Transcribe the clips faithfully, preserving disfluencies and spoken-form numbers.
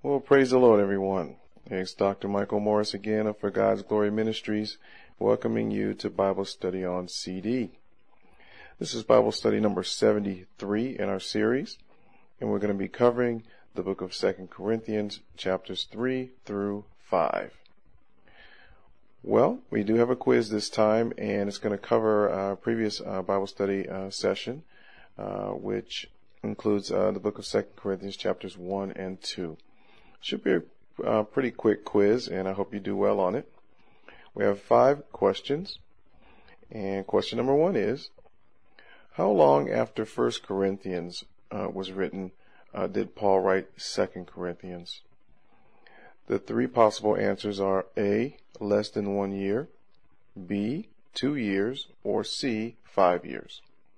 Well, praise the Lord, everyone. It's Doctor Michael Morris again of For God's Glory Ministries, welcoming you to Bible Study on C D. This is Bible Study number seventy-three in our series, and we're going to be covering the book of Second Corinthians, chapters three through five. Well, we do have a quiz this time, and it's going to cover our previous uh, Bible study uh, session, uh, which includes uh, the book of Second Corinthians, chapters one and two. Should be a uh, pretty quick quiz, and I hope you do well on it. We have five questions, and question number one is, how long after First Corinthians uh, was written uh, did Paul write Second Corinthians? The three possible answers are A, less than one year, B, two years, or C, five years.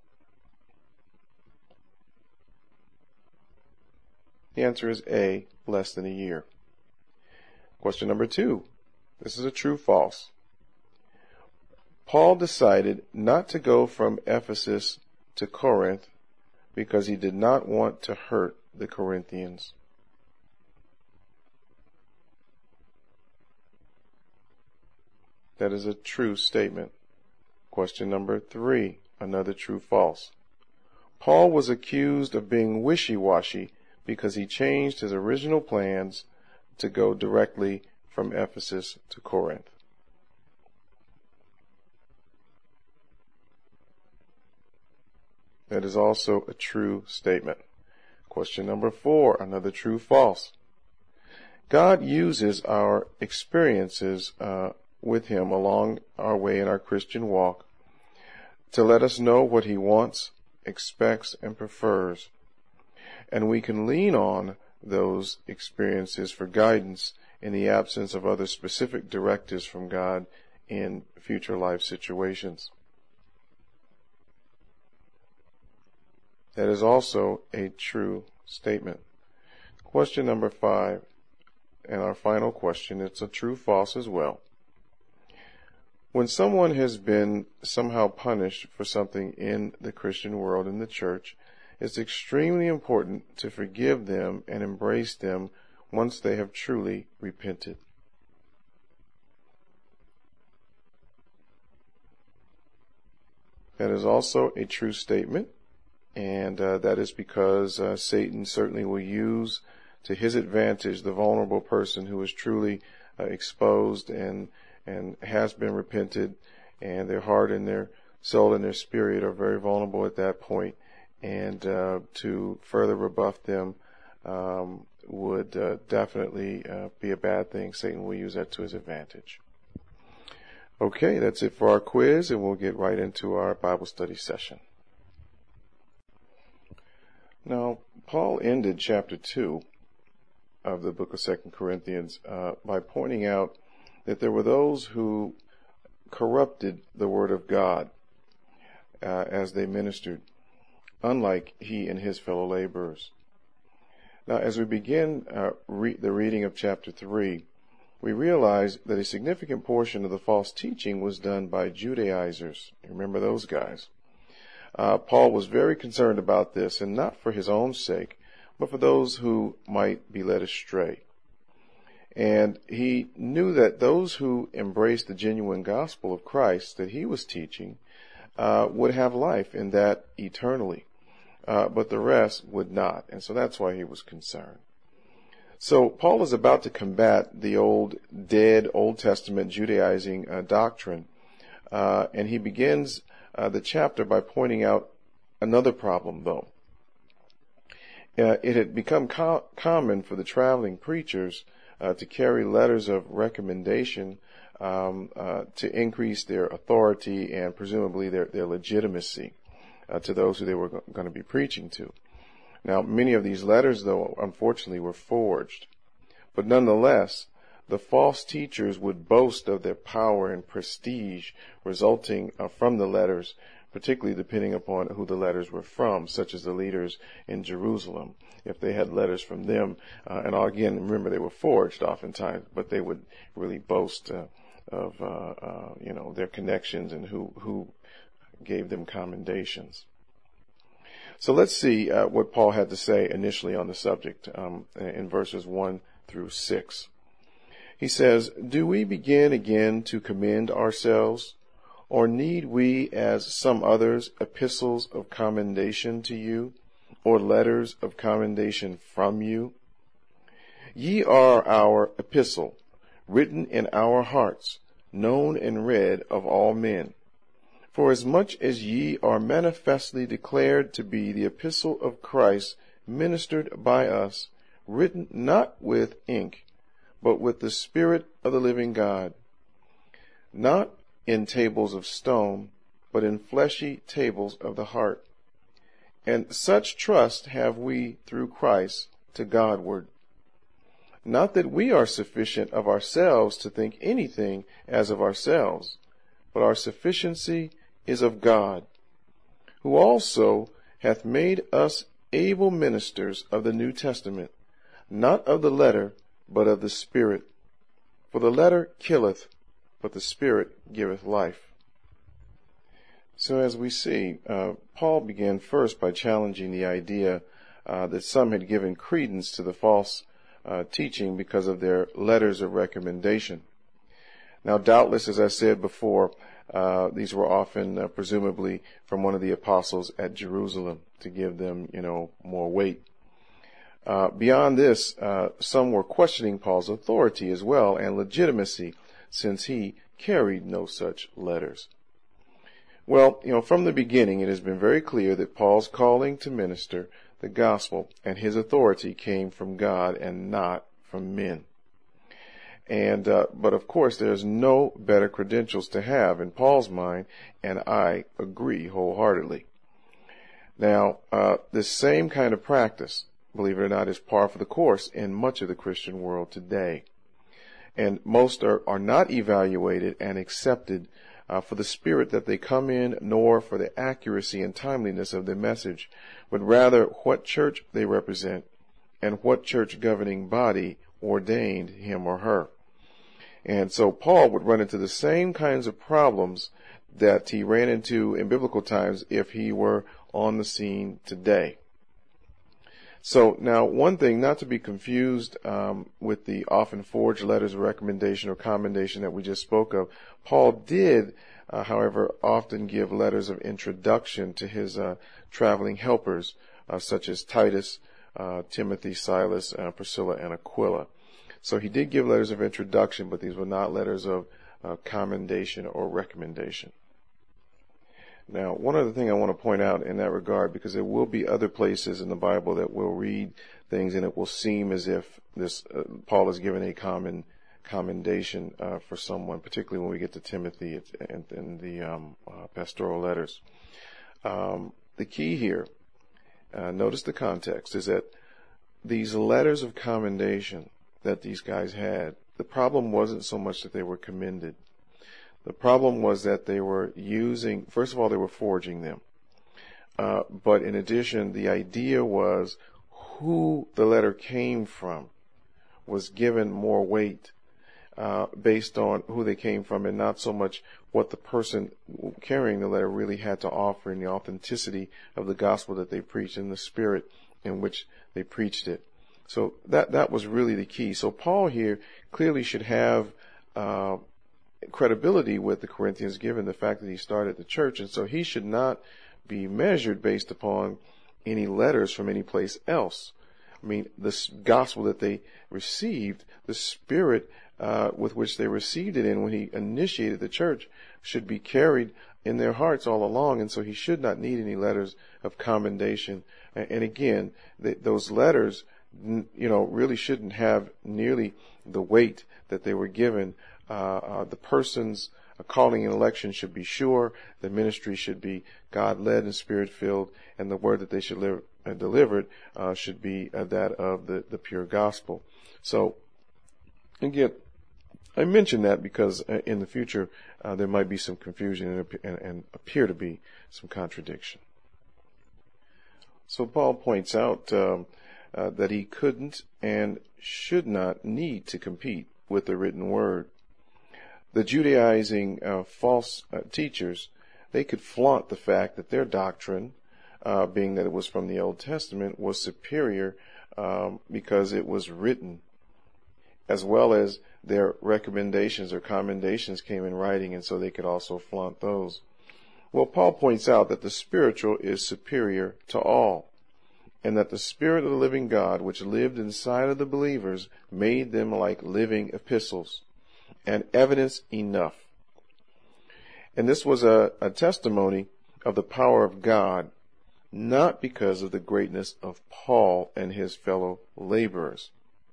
The answer is A, less than a year. Question number two. This is a true-false. Paul decided not to go from Ephesus to Corinth because he did not want to hurt the Corinthians. That is a true statement. Question number three. Another true-false. Paul was accused of being wishy-washy because he changed his original plans to go directly from Ephesus to Corinth. That is also a true statement. Question number four, another true-false. God uses our experiences uh, with Him along our way in our Christian walk to let us know what He wants, expects, and prefers. And we can lean on those experiences for guidance in the absence of other specific directives from God in future life situations. That is also a true statement. Question number five, and our final question, it's a true-false as well. When someone has been somehow punished for something in the Christian world, in the church, it's extremely important to forgive them and embrace them once they have truly repented. That is also a true statement, and uh, that is because uh, Satan certainly will use to his advantage the vulnerable person who is truly uh, exposed and and has been repented, and their heart and their soul and their spirit are very vulnerable at that point. And uh, to further rebuff them um, would uh, definitely uh, be a bad thing. Satan will use that to his advantage. Okay, that's it for our quiz, and we'll get right into our Bible study session. Now, Paul ended chapter two of the book of Second Corinthians uh, by pointing out that there were those who corrupted the word of God uh, as they ministered, unlike he and his fellow laborers. Now, as we begin uh, re- the reading of chapter three, we realize that a significant portion of the false teaching was done by Judaizers. Remember those guys. Uh, Paul was very concerned about this, and not for his own sake, but for those who might be led astray. And he knew that those who embraced the genuine gospel of Christ that he was teaching uh, would have life in that eternally. Uh, but the rest would not. And so that's why he was concerned. So Paul is about to combat the old, dead, Old Testament Judaizing uh, doctrine. Uh, and he begins uh, the chapter by pointing out another problem, though. Uh, it had become co- common for the traveling preachers uh, to carry letters of recommendation um, uh, to increase their authority and presumably their, their legitimacy. Uh, to those who they were go- going to be preaching to. Now, many of these letters, though, unfortunately were forged. But nonetheless, the false teachers would boast of their power and prestige resulting uh, from the letters, particularly depending upon who the letters were from, such as the leaders in Jerusalem. If they had letters from them, uh, and again, remember they were forged oftentimes, but they would really boast uh, of, uh, uh, you know, their connections and who, who gave them commendations. So let's see uh, what Paul had to say initially on the subject um, in verses one through six. He says, "Do we begin again to commend ourselves, or need we, as some others, epistles of commendation to you, or letters of commendation from you? Ye are our epistle, written in our hearts, known and read of all men. For as much as ye are manifestly declared to be the epistle of Christ, ministered by us, written not with ink, but with the Spirit of the living God, not in tables of stone, but in fleshy tables of the heart. And such trust have we through Christ to Godward. Not that we are sufficient of ourselves to think anything as of ourselves, but our sufficiency is of God, who also hath made us able ministers of the New Testament, not of the letter, but of the Spirit. For the letter killeth, but the Spirit giveth life." So as we see, uh, Paul began first by challenging the idea uh, that some had given credence to the false uh, teaching because of their letters of recommendation. Now, doubtless, as I said before, uh, these were often uh, presumably from one of the apostles at Jerusalem to give them, you know, more weight. Uh, beyond this, uh, some were questioning Paul's authority as well and legitimacy, since he carried no such letters. Well, you know, from the beginning, it has been very clear that Paul's calling to minister the gospel and his authority came from God and not from men. And, uh, but of course, there's no better credentials to have in Paul's mind, and I agree wholeheartedly. Now, uh, this same kind of practice, believe it or not, is par for the course in much of the Christian world today. And most are, are not evaluated and accepted uh, for the spirit that they come in, nor for the accuracy and timeliness of their message, but rather what church they represent and what church governing body ordained him or her. And so Paul would run into the same kinds of problems that he ran into in biblical times if he were on the scene today. So now, one thing not to be confused um, with the often forged letters of recommendation or commendation that we just spoke of. Paul did, uh, however, often give letters of introduction to his uh, traveling helpers, uh, such as Titus, uh, Timothy, Silas, uh, Priscilla, and Aquila. So he did give letters of introduction, but these were not letters of uh, commendation or recommendation. Now, one other thing I want to point out in that regard, because there will be other places in the Bible that we'll read things and it will seem as if this uh, Paul is given a common commendation uh, for someone, particularly when we get to Timothy and, and the um, uh, pastoral letters. Um, the key here, uh, notice the context, is that these letters of commendation that these guys had, the problem wasn't so much that they were commended. The problem was that they were using, first of all, they were forging them. Uh, but in addition, the idea was who the letter came from was given more weight uh, based on who they came from and not so much what the person carrying the letter really had to offer in the authenticity of the gospel that they preached and the spirit in which they preached it. So that, that was really the key. So Paul here clearly should have uh, credibility with the Corinthians given the fact that he started the church, and so he should not be measured based upon any letters from any place else. I mean, the gospel that they received, the spirit uh, with which they received it in when he initiated the church should be carried in their hearts all along, and so he should not need any letters of commendation. And again, th- those letters, you know, really shouldn't have nearly the weight that they were given. Uh, uh, the person's uh, calling and election should be sure. The ministry should be God-led and Spirit-filled, and the word that they should live, uh, delivered uh, should be uh, that of the, the pure gospel. So, again, I mention that because uh, in the future uh, there might be some confusion and, and, and appear to be some contradiction. So Paul points out um, uh, that he couldn't and should not need to compete with the written word. The Judaizing uh, false uh, teachers, they could flaunt the fact that their doctrine, uh, being that it was from the Old Testament, was superior um, because it was written. as well as their recommendations or commendations came in writing, and so they could also flaunt those. Well, Paul points out that the spiritual is superior to all, and that the Spirit of the living God, which lived inside of the believers, made them like living epistles, and evidence enough. And this was a, a testimony of the power of God, not because of the greatness of Paul and his fellow laborers.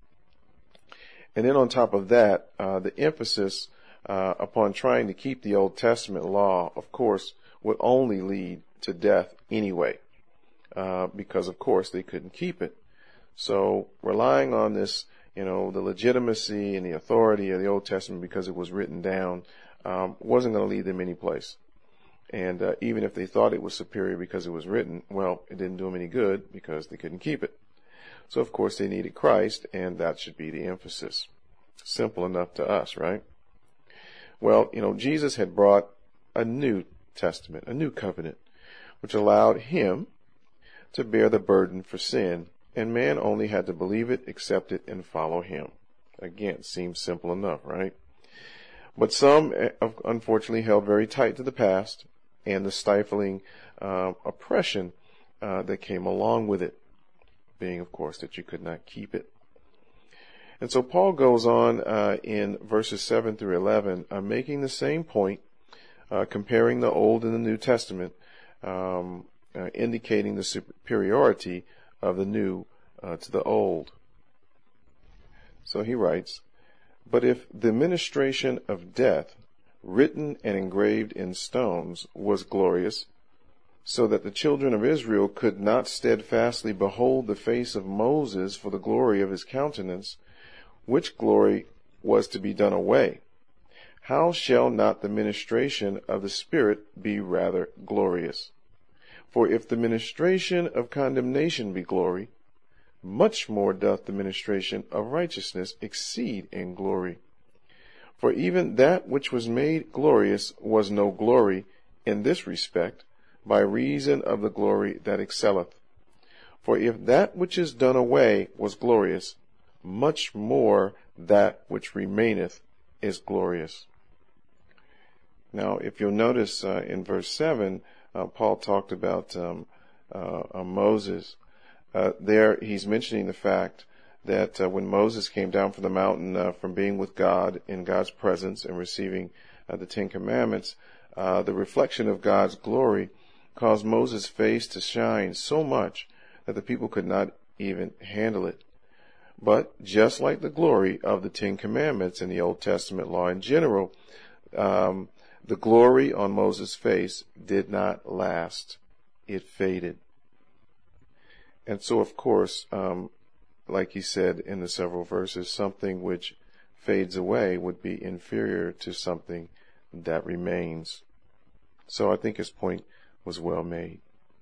And then on top of that, uh, the emphasis uh, upon trying to keep the Old Testament law, of course, would only lead to death anyway, uh, because, of course, they couldn't keep it. So relying on this, you know, the legitimacy and the authority of the Old Testament because it was written down um, wasn't going to lead them any place. And uh, even if they thought it was superior because it was written, well, it didn't do them any good because they couldn't keep it. So, of course, they needed Christ, and that should be the emphasis. Simple enough to us, right? Well, you know, Jesus had brought a new testament, a new covenant, which allowed him to bear the burden for sin, and man only had to believe it, accept it, and follow him. Again, seems simple enough, right? But some, unfortunately, held very tight to the past and the stifling uh, oppression uh, that came along with it, being, of course, that you could not keep it. And so Paul goes on uh, in verses seven through eleven, uh, making the same point, uh, comparing the Old and the New Testament, um, uh, indicating the superiority of the New uh, to the Old. So he writes, "But if the ministration of death, written and engraved in stones, was glorious, so that the children of Israel could not steadfastly behold the face of Moses for the glory of his countenance, which glory was to be done away, how shall not the ministration of the Spirit be rather glorious? For if the ministration of condemnation be glory, much more doth the ministration of righteousness exceed in glory. For even that which was made glorious was no glory in this respect, by reason of the glory that excelleth. For if that which is done away was glorious, much more that which remaineth is glorious." Now, if you'll notice uh, in verse seven, uh, Paul talked about um, uh, uh, Moses. Uh, there he's mentioning the fact that uh, when Moses came down from the mountain uh, from being with God in God's presence and receiving uh, the Ten Commandments, uh, the reflection of God's glory caused Moses' face to shine so much that the people could not even handle it. But just like the glory of the Ten Commandments in the Old Testament law in general, um, the glory on Moses' face did not last. It faded. And so, of course, um, like he said in the several verses, something which fades away would be inferior to something that remains. So I think his point was well made.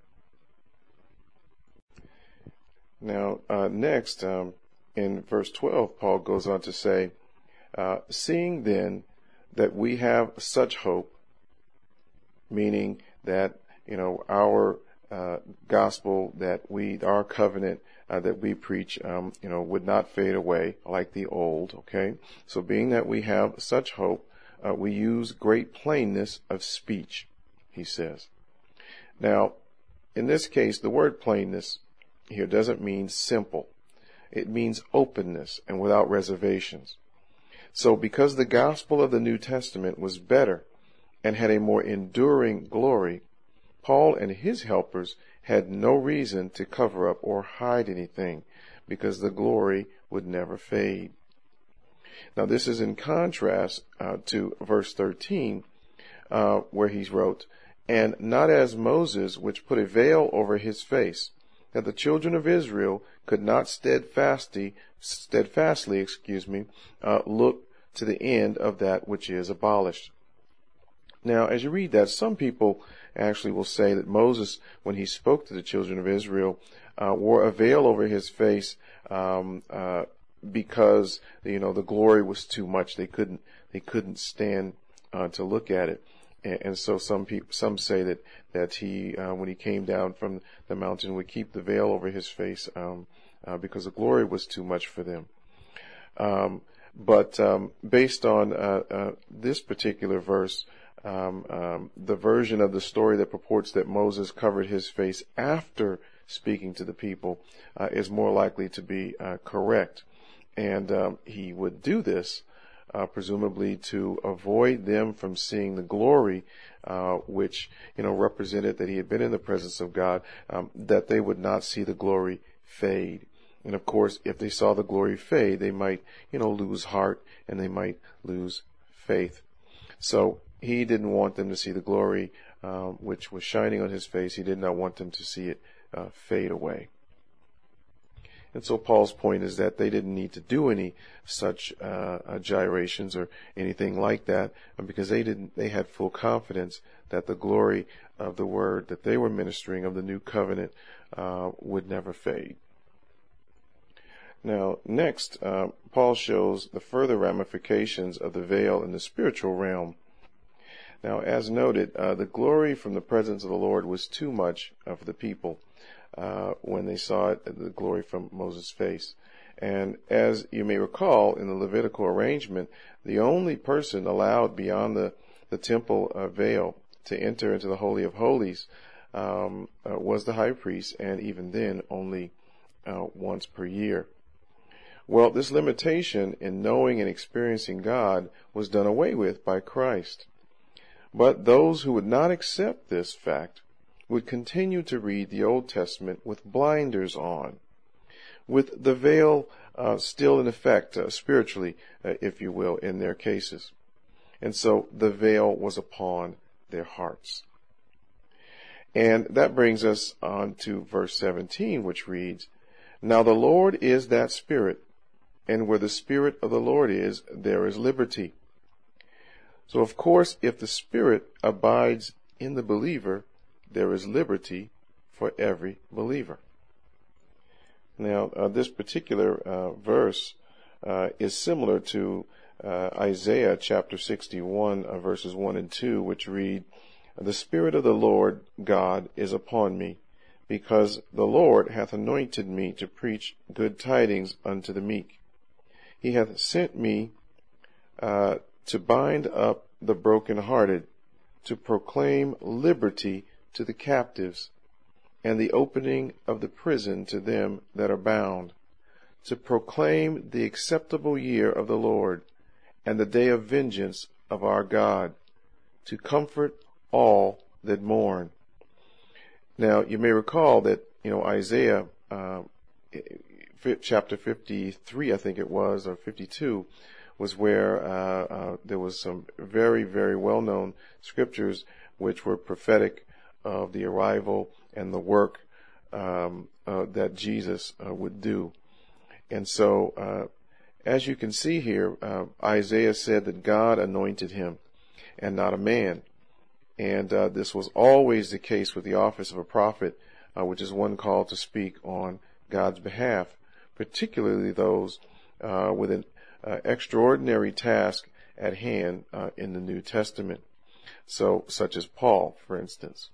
Now, uh, next, um, in verse twelve, Paul goes on to say, uh, "Seeing then that we have such hope," meaning that, you know, our uh, gospel that we, our covenant uh, that we preach, um, you know, would not fade away like the old. Okay, so being that we have such hope, uh, we use great plainness of speech, he says. Now, in this case, the word plainness here doesn't mean simple. It means openness and without reservations. So because the gospel of the New Testament was better and had a more enduring glory, Paul and his helpers had no reason to cover up or hide anything, because the glory would never fade. Now this is in contrast uh, to verse thirteen, uh, where he wrote, "And not as Moses, which put a veil over his face, that the children of Israel could not steadfastly, steadfastly, excuse me, uh, look to the end of that which is abolished." Now, as you read that, some people actually will say that Moses, when he spoke to the children of Israel, uh, wore a veil over his face um, uh, because, you know, the glory was too much. They couldn't, they couldn't stand uh, to look at it. And, and so some people, some say that that he, uh, when he came down from the mountain, would keep the veil over his face um, uh, because the glory was too much for them. Um, But um, based on uh, uh, this particular verse, um, um, the version of the story that purports that Moses covered his face after speaking to the people uh, is more likely to be uh, correct. And um, he would do this uh, presumably to avoid them from seeing the glory uh, which, you know, represented that he had been in the presence of God, um, that they would not see the glory fade. And of course, if they saw the glory fade, they might, you know, lose heart and they might lose faith. So he didn't want them to see the glory um, which was shining on his face. He did not want them to see it uh, fade away. And so Paul's point is that they didn't need to do any such uh, gyrations or anything like that, because they didn't. They had full confidence that the glory of the word that they were ministering, of the new covenant, uh, would never fade. Now, next, uh, Paul shows the further ramifications of the veil in the spiritual realm. Now, as noted, uh, the glory from the presence of the Lord was too much uh, for the people uh, when they saw it, the glory from Moses' face. And as you may recall, in the Levitical arrangement, the only person allowed beyond the, the temple uh, veil to enter into the Holy of Holies um, uh, was the high priest, and even then only uh, once per year. Well, this limitation in knowing and experiencing God was done away with by Christ. But those who would not accept this fact would continue to read the Old Testament with blinders on, with the veil uh, still in effect, uh, spiritually, uh, if you will, in their cases. And so the veil was upon their hearts. And that brings us on to verse seventeen, which reads, "Now the Lord is that Spirit, and where the Spirit of the Lord is, there is liberty." So, of course, if the Spirit abides in the believer, there is liberty for every believer. Now, uh, this particular uh, verse uh, is similar to uh, Isaiah chapter sixty-one, uh, verses one and two, which read, "The Spirit of the Lord God is upon me, because the Lord hath anointed me to preach good tidings unto the meek. He hath sent me uh, to bind up the brokenhearted, to proclaim liberty to the captives, and the opening of the prison to them that are bound, to proclaim the acceptable year of the Lord, and the day of vengeance of our God, to comfort all that mourn." Now, you may recall that, you know, Isaiah uh, chapter fifty-three, I think it was, or fifty-two, was where uh, uh, there was some very, very well-known scriptures which were prophetic of the arrival and the work um, uh, that Jesus uh, would do. And so, uh, as you can see here, uh, Isaiah said that God anointed him and not a man. And uh, this was always the case with the office of a prophet, uh, which is one called to speak on God's behalf, particularly those uh, with an uh, extraordinary task at hand uh, in the New Testament. So, such as Paul, for instance.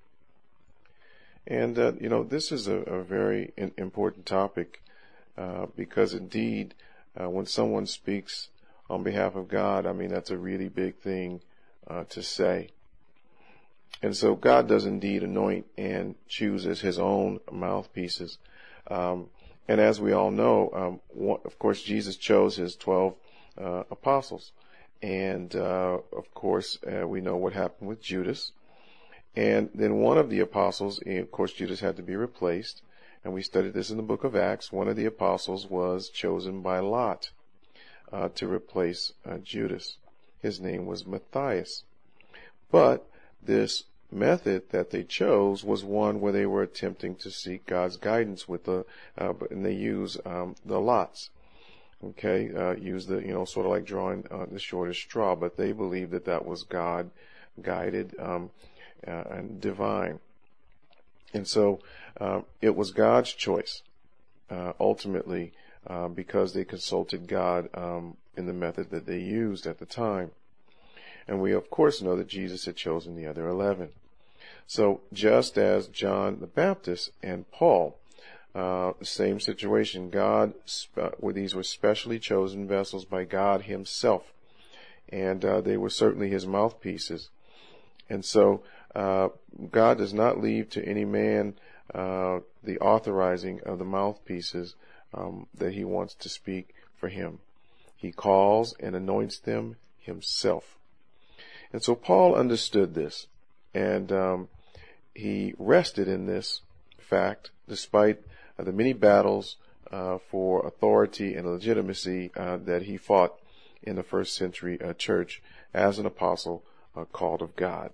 And, uh, you know, this is a, a very in, important topic uh, because indeed, uh, when someone speaks on behalf of God, I mean, that's a really big thing uh, to say. And so God does indeed anoint and chooses his own mouthpieces. Um, and as we all know, um, one, of course, Jesus chose his twelve uh, apostles. And, uh, of course, uh, we know what happened with Judas. And then one of the apostles, and of course, Judas had to be replaced. And we studied this in the book of Acts. One of the apostles was chosen by Lot uh, to replace uh, Judas. His name was Matthias. But this method that they chose was one where they were attempting to seek God's guidance with the, uh, and they use um, the lots. Okay, uh, use the, you know, sort of like drawing uh, the shortest straw, but they believed that that was God guided um, uh, and divine. And so uh, it was God's choice, uh, ultimately, uh, because they consulted God um, in the method that they used at the time. And we, of course, know that Jesus had chosen the other eleven. So just as John the Baptist and Paul uh, same situation. God, uh, where these were specially chosen vessels by God himself. And uh, they were certainly his mouthpieces. And so uh, God does not leave to any man uh, the authorizing of the mouthpieces um, that he wants to speak for him. He calls and anoints them himself. And so Paul understood this, and um, he rested in this fact despite uh, the many battles uh, for authority and legitimacy uh, that he fought in the first century uh, church as an apostle uh, called of God.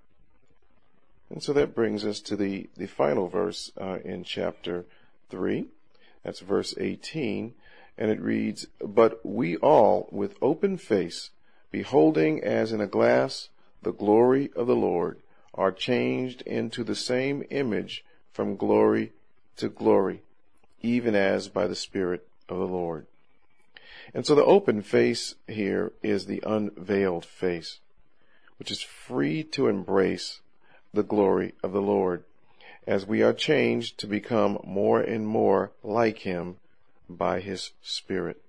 And so that brings us to the, the final verse uh, in chapter three. That's verse eighteen. And it reads, "But we all, with open face, beholding as in a glass the glory of the Lord, are changed into the same image from glory to glory, even as by the Spirit of the Lord." And so the open face here is the unveiled face, which is free to embrace the glory of the Lord, as we are changed to become more and more like him by his Spirit.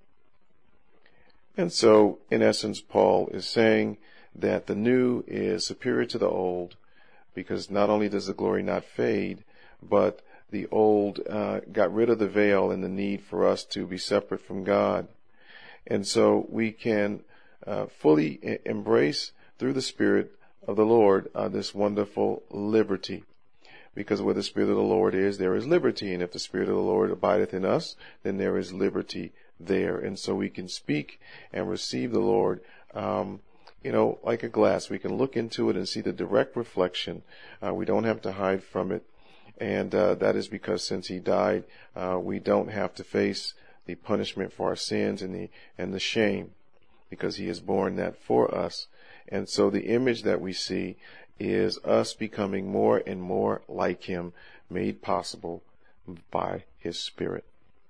And so, in essence, Paul is saying that the new is superior to the old, because not only does the glory not fade, but the old uh, got rid of the veil and the need for us to be separate from God. And so we can uh, fully e- embrace through the Spirit of the Lord uh, this wonderful liberty. Because where the Spirit of the Lord is, there is liberty. And if the Spirit of the Lord abideth in us, then there is liberty there. And so we can speak and receive the Lord, um, you know, like a glass. We can look into it and see the direct reflection. Uh, we don't have to hide from it. And uh, that is because since he died, uh, we don't have to face the punishment for our sins and the and the shame, because he has borne that for us. And so the image that we see is us becoming more and more like him, made possible by his Spirit.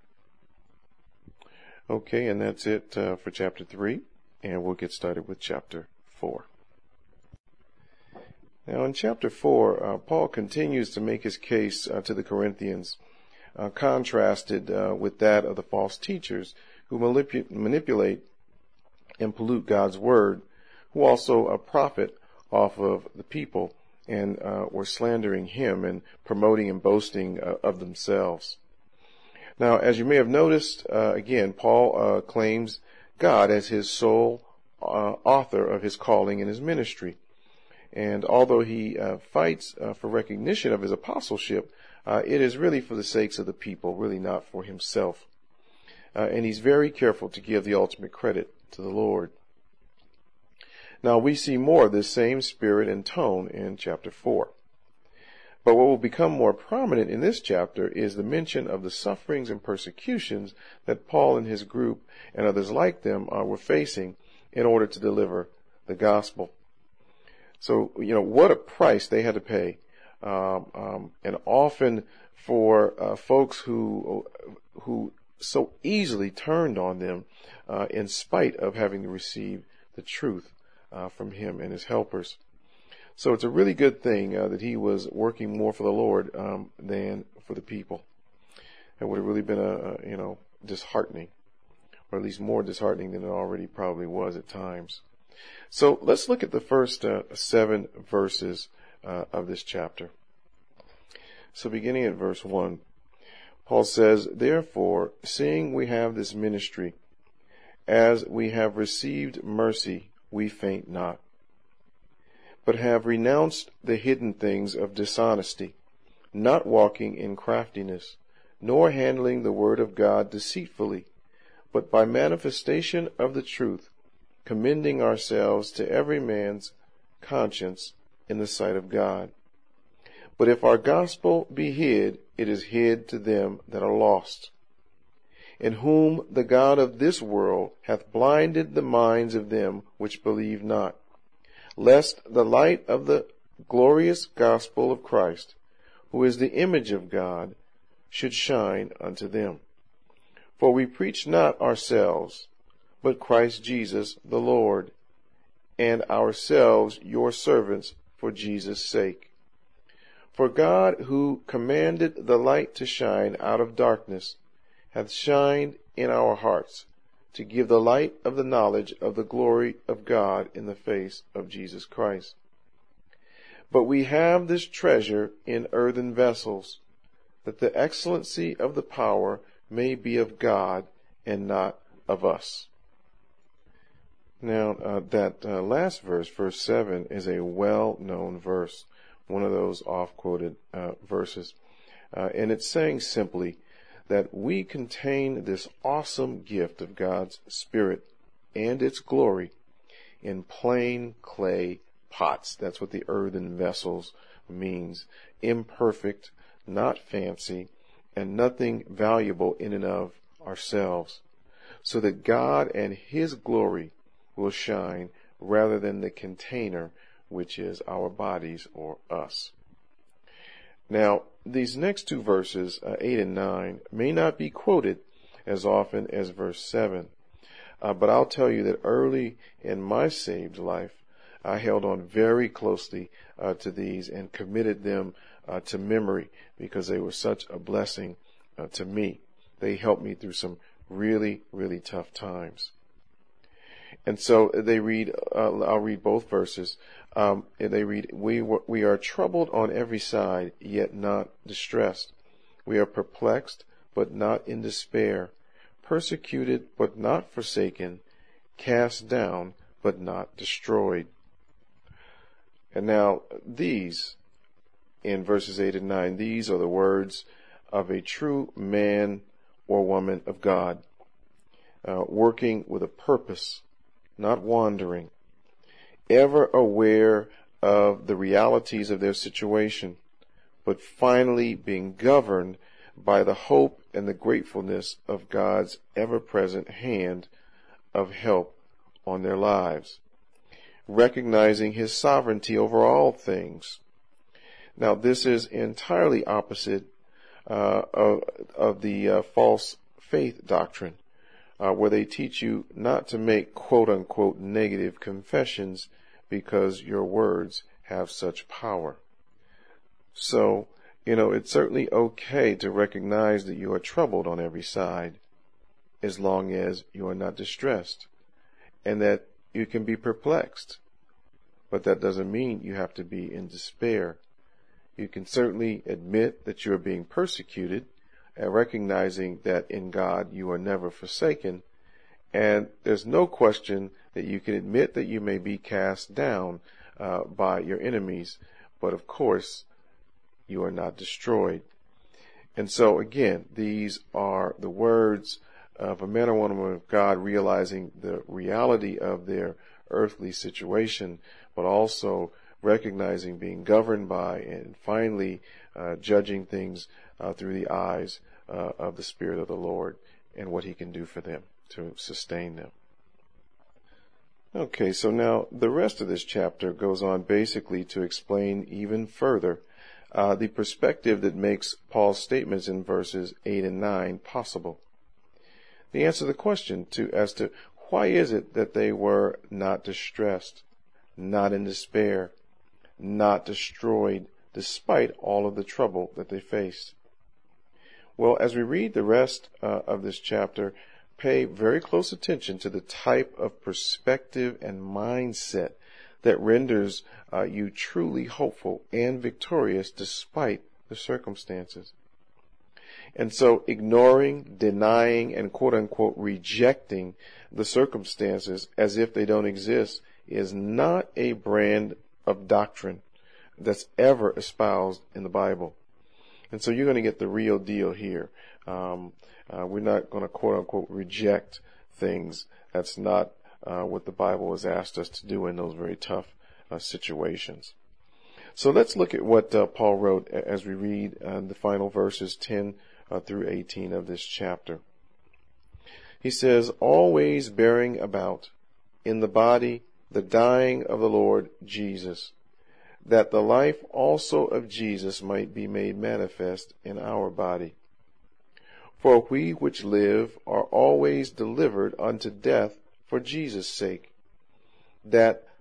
Okay, and that's it uh, for chapter three, and we'll get started with chapter four. Now in chapter four, uh, Paul continues to make his case uh, to the Corinthians, uh, contrasted uh, with that of the false teachers who manipu- manipulate and pollute God's word, who also uh, profit off of the people and uh, were slandering him and promoting and boasting uh, of themselves. Now, as you may have noticed, uh, again, Paul uh, claims God as his sole uh, author of his calling and his ministry. And although he uh, fights uh, for recognition of his apostleship, uh, it is really for the sakes of the people, really not for himself. Uh, and he's very careful to give the ultimate credit to the Lord. Now, we see more of this same spirit and tone in chapter four. But what will become more prominent in this chapter is the mention of the sufferings and persecutions that Paul and his group and others like them uh, were facing in order to deliver the gospel. So, you know, what a price they had to pay. Um, um, and often for uh, folks who who so easily turned on them uh, in spite of having received the truth uh, from him and his helpers. So it's a really good thing uh, that he was working more for the Lord um, than for the people. It would have really been a, a, you know, disheartening, or at least more disheartening than it already probably was at times. So let's look at the first uh, seven verses uh, of this chapter. So beginning at verse one, Paul says, "Therefore, seeing we have this ministry, as we have received mercy, we faint not, but have renounced the hidden things of dishonesty, not walking in craftiness, nor handling the word of God deceitfully, but by manifestation of the truth, commending ourselves to every man's conscience in the sight of God. But if our gospel be hid, it is hid to them that are lost, in whom the God of this world hath blinded the minds of them which believe not, lest the light of the glorious gospel of Christ, who is the image of God, should shine unto them. For we preach not ourselves, but Christ Jesus the Lord, and ourselves your servants for Jesus' sake. For God, who commanded the light to shine out of darkness, hath shined in our hearts, to give the light of the knowledge of the glory of God in the face of Jesus Christ. But we have this treasure in earthen vessels, that the excellency of the power may be of God and not of us. Now, uh, that uh, last verse, verse seven, is a well-known verse, one of those oft-quoted uh, verses. Uh, and it's saying simply that we contain this awesome gift of God's Spirit and its glory in plain clay pots. That's what the earthen vessels means. Imperfect, not fancy, and nothing valuable in and of ourselves, so that God and His glory will shine rather than the container, which is our bodies or us. Now, these next two verses, uh, eight and nine, may not be quoted as often as verse seven, uh, but I'll tell you that early in my saved life, I held on very closely uh, to these and committed them uh, to memory because they were such a blessing uh, to me. They helped me through some really, really tough times. And so they read, uh, I'll read both verses. Um, and they read, we, we are troubled on every side, yet not distressed. We are perplexed, but not in despair. Persecuted, but not forsaken. Cast down, but not destroyed. And now these, in verses eight and nine, these are the words of a true man or woman of God, uh, working with a purpose, not wandering, ever aware of the realities of their situation, but finally being governed by the hope and the gratefulness of God's ever-present hand of help on their lives, recognizing His sovereignty over all things. Now, this is entirely opposite uh, of, of the uh, false faith doctrine, uh, where they teach you not to make quote-unquote negative confessions because your words have such power. So, you know, it's certainly okay to recognize that you are troubled on every side, as long as you are not distressed, and that you can be perplexed. But that doesn't mean you have to be in despair. You can certainly admit that you are being persecuted, and recognizing that in God you are never forsaken. And there's no question that you can admit that you may be cast down uh, by your enemies, but of course you are not destroyed. And so again, these are the words of a man or woman of God realizing the reality of their earthly situation, but also recognizing being governed by and finally uh, judging things uh, through the eyes uh, of the Spirit of the Lord and what He can do for them to sustain them. Okay, so now the rest of this chapter goes on basically to explain even further uh, the perspective that makes Paul's statements in verses eight and nine possible. The answer to the question to as to why is it that they were not distressed, not in despair, not destroyed, despite all of the trouble that they faced. Well, as we read the rest uh, of this chapter, pay very close attention to the type of perspective and mindset that renders uh, you truly hopeful and victorious despite the circumstances. And so ignoring, denying, and quote-unquote rejecting the circumstances as if they don't exist is not a brand of doctrine that's ever espoused in the Bible. And so you're going to get the real deal here. Um, uh, we're not going to quote-unquote reject things. That's not uh, what the Bible has asked us to do in those very tough uh, situations. So let's look at what uh, Paul wrote as we read uh, the final verses ten uh, through eighteen of this chapter. He says, always bearing about in the body the dying of the Lord Jesus, that the life also of Jesus might be made manifest in our body. For we which live are always delivered unto death for Jesus' sake, that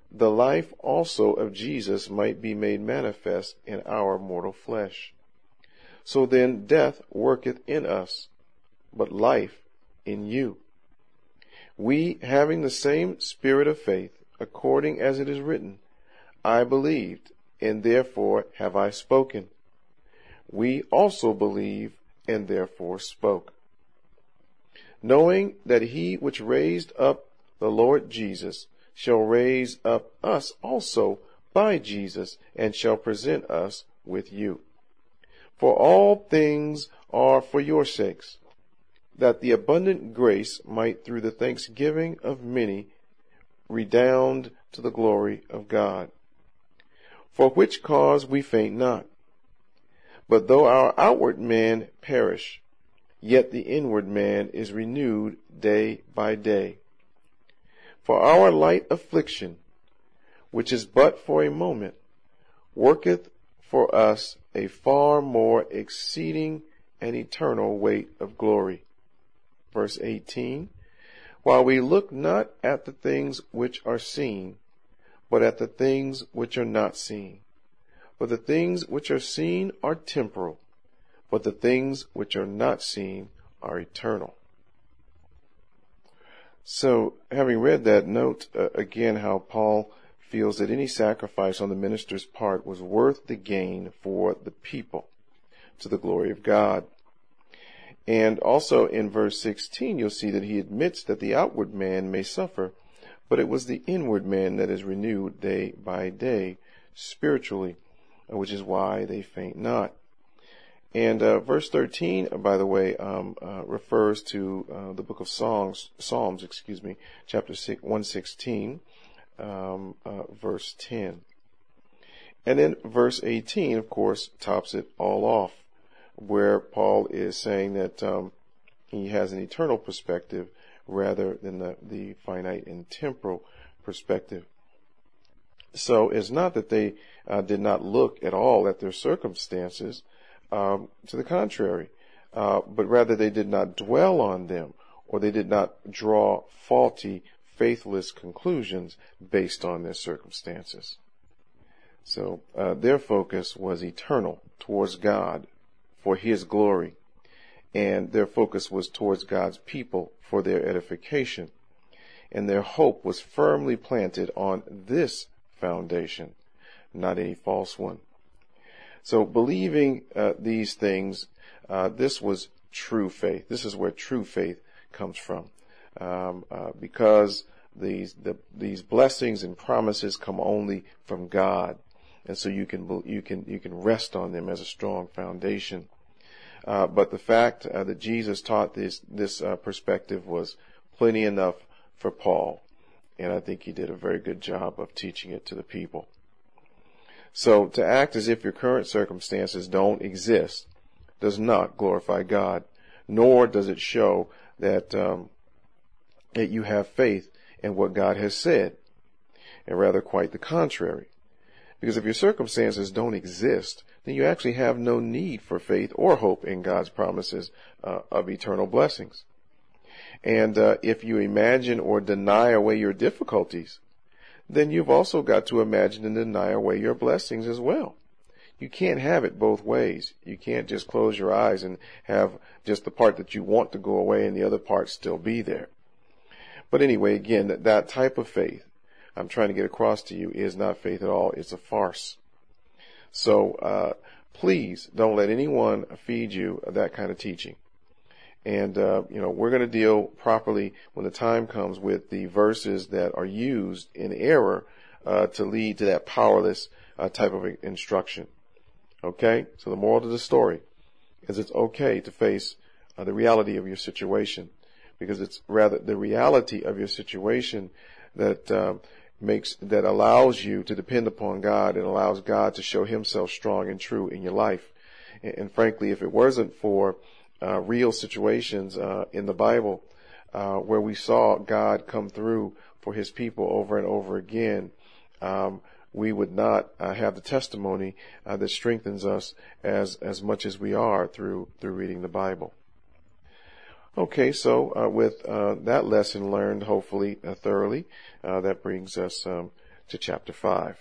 the life also of Jesus might be made manifest in our mortal flesh. So then death worketh in us, but life in you. We, having the same spirit of faith, according as it is written, I believed, and therefore have I spoken. We also believe, and therefore spoke. Knowing that he which raised up the Lord Jesus shall raise up us also by Jesus, and shall present us with you. For all things are for your sakes, that the abundant grace might through the thanksgiving of many redound to the glory of God. For which cause we faint not. But though our outward man perish, yet the inward man is renewed day by day. For our light affliction, which is but for a moment, worketh for us a far more exceeding and eternal weight of glory. Verse eighteen, while we look not at the things which are seen, but at the things which are not seen. For the things which are seen are temporal, but the things which are not seen are eternal. So, having read that, note uh, again how Paul feels that any sacrifice on the minister's part was worth the gain for the people, to the glory of God. And also in verse sixteen, you'll see that he admits that the outward man may suffer, but it was the inward man that is renewed day by day, spiritually, which is why they faint not. And uh, verse thirteen, by the way, um, uh, refers to uh, the book of Psalms, Psalms, excuse me, chapter one sixteen, um, uh, verse ten. And then verse eighteen, of course, tops it all off, where Paul is saying that um, he has an eternal perspective rather than the, the finite and temporal perspective. So it's not that they uh, did not look at all at their circumstances, um, to the contrary, uh, but rather they did not dwell on them, or they did not draw faulty, faithless conclusions based on their circumstances. So uh, their focus was eternal towards God for his glory, and their focus was towards God's people for their edification, and their hope was firmly planted on this foundation, not any false one. So believing uh, these things, uh, this was true faith. This is where true faith comes from, um, uh, because these the, these blessings and promises come only from God, and so you can you can you can rest on them as a strong foundation. Uh, but the fact uh, that Jesus taught this this uh, perspective was plenty enough for Paul, and I think he did a very good job of teaching it to the people. So to act as if your current circumstances don't exist does not glorify God, nor does it show that um, that you have faith in what God has said, and rather quite the contrary. Because if your circumstances don't exist, then you actually have no need for faith or hope in God's promises uh, of eternal blessings. And uh, if you imagine or deny away your difficulties, then you've also got to imagine and deny away your blessings as well. You can't have it both ways. You can't just close your eyes and have just the part that you want to go away and the other part still be there. But anyway, again, that, that type of faith I'm trying to get across to you is not faith at all. It's a farce. So uh, please don't let anyone feed you that kind of teaching. And, uh, you know, we're going to deal properly when the time comes with the verses that are used in error uh, to lead to that powerless uh, type of instruction. Okay? So the moral of the story is it's okay to face uh, the reality of your situation, because it's rather the reality of your situation that uh, makes that allows you to depend upon God and allows God to show himself strong and true in your life. And, and frankly, if it wasn't for Uh, real situations uh, in the Bible uh, where we saw God come through for his people over and over again, um, we would not uh, have the testimony uh, that strengthens us as as much as we are through through reading the Bible. Okay, so uh, with uh, that lesson learned, hopefully uh, thoroughly, uh, that brings us um, to chapter five.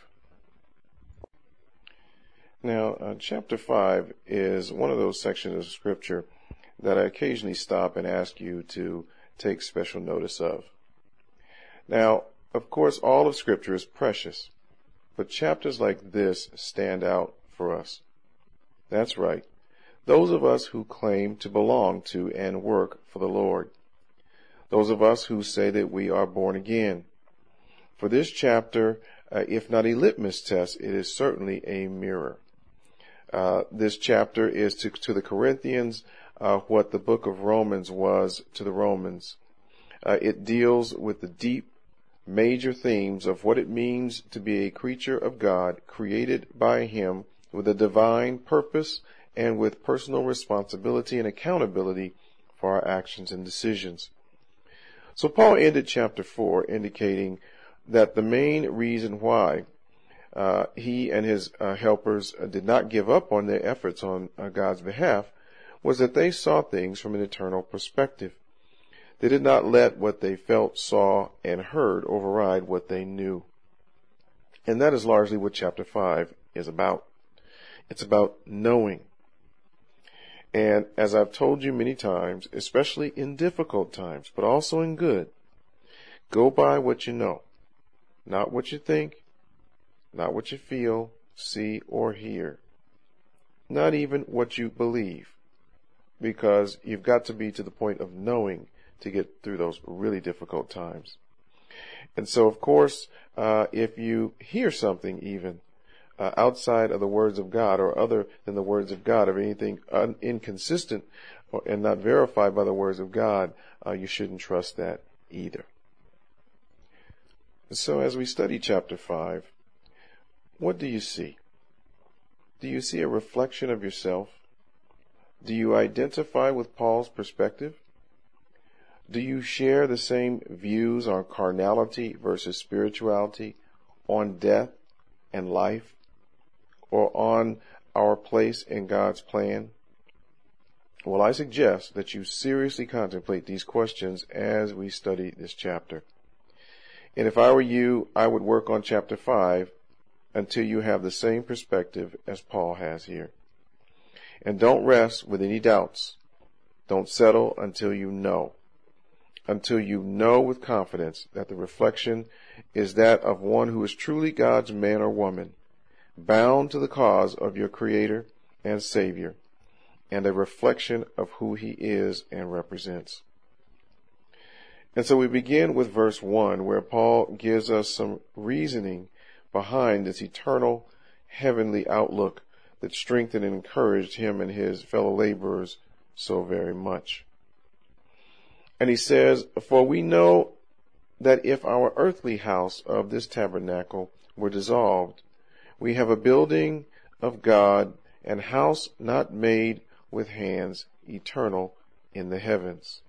Now, uh, chapter five is one of those sections of Scripture that I occasionally stop and ask you to take special notice of. Now, of course, all of Scripture is precious, but chapters like this stand out for us. That's right, those of us who claim to belong to and work for the Lord. Those of us who say that we are born again. For this chapter, uh, if not a litmus test, it is certainly a mirror. Uh, this chapter is to, to the Corinthians uh, what the book of Romans was to the Romans. Uh, it deals with the deep, major themes of what it means to be a creature of God, created by Him with a divine purpose and with personal responsibility and accountability for our actions and decisions. So Paul ended chapter four indicating that the main reason why uh, he and his uh, helpers uh, did not give up on their efforts on uh, God's behalf was that they saw things from an eternal perspective. They did not let what they felt, saw, and heard override what they knew. And that is largely what chapter five is about. It's about knowing. And as I've told you many times, especially in difficult times, but also in good, go by what you know, not what you think, not what you feel, see, or hear, not even what you believe, because you've got to be to the point of knowing to get through those really difficult times. And so, of course, uh, if you hear something even uh, outside of the words of God or other than the words of God, or anything un- inconsistent or, and not verified by the words of God, uh, you shouldn't trust that either. So as we study chapter five, what do you see? Do you see a reflection of yourself? Do you identify with Paul's perspective? Do you share the same views on carnality versus spirituality, on death and life, or on our place in God's plan? Well, I suggest that you seriously contemplate these questions as we study this chapter. And if I were you, I would work on chapter five until you have the same perspective as Paul has here. And don't rest with any doubts. Don't settle until you know. Until you know with confidence that the reflection is that of one who is truly God's man or woman, bound to the cause of your Creator and Savior, and a reflection of who He is and represents. And so we begin with verse one, where Paul gives us some reasoning behind this eternal heavenly outlook that strengthened and encouraged him and his fellow laborers so very much. And he says, "For we know that if our earthly house of this tabernacle were dissolved, we have a building of God, and house not made with hands, eternal in the heavens."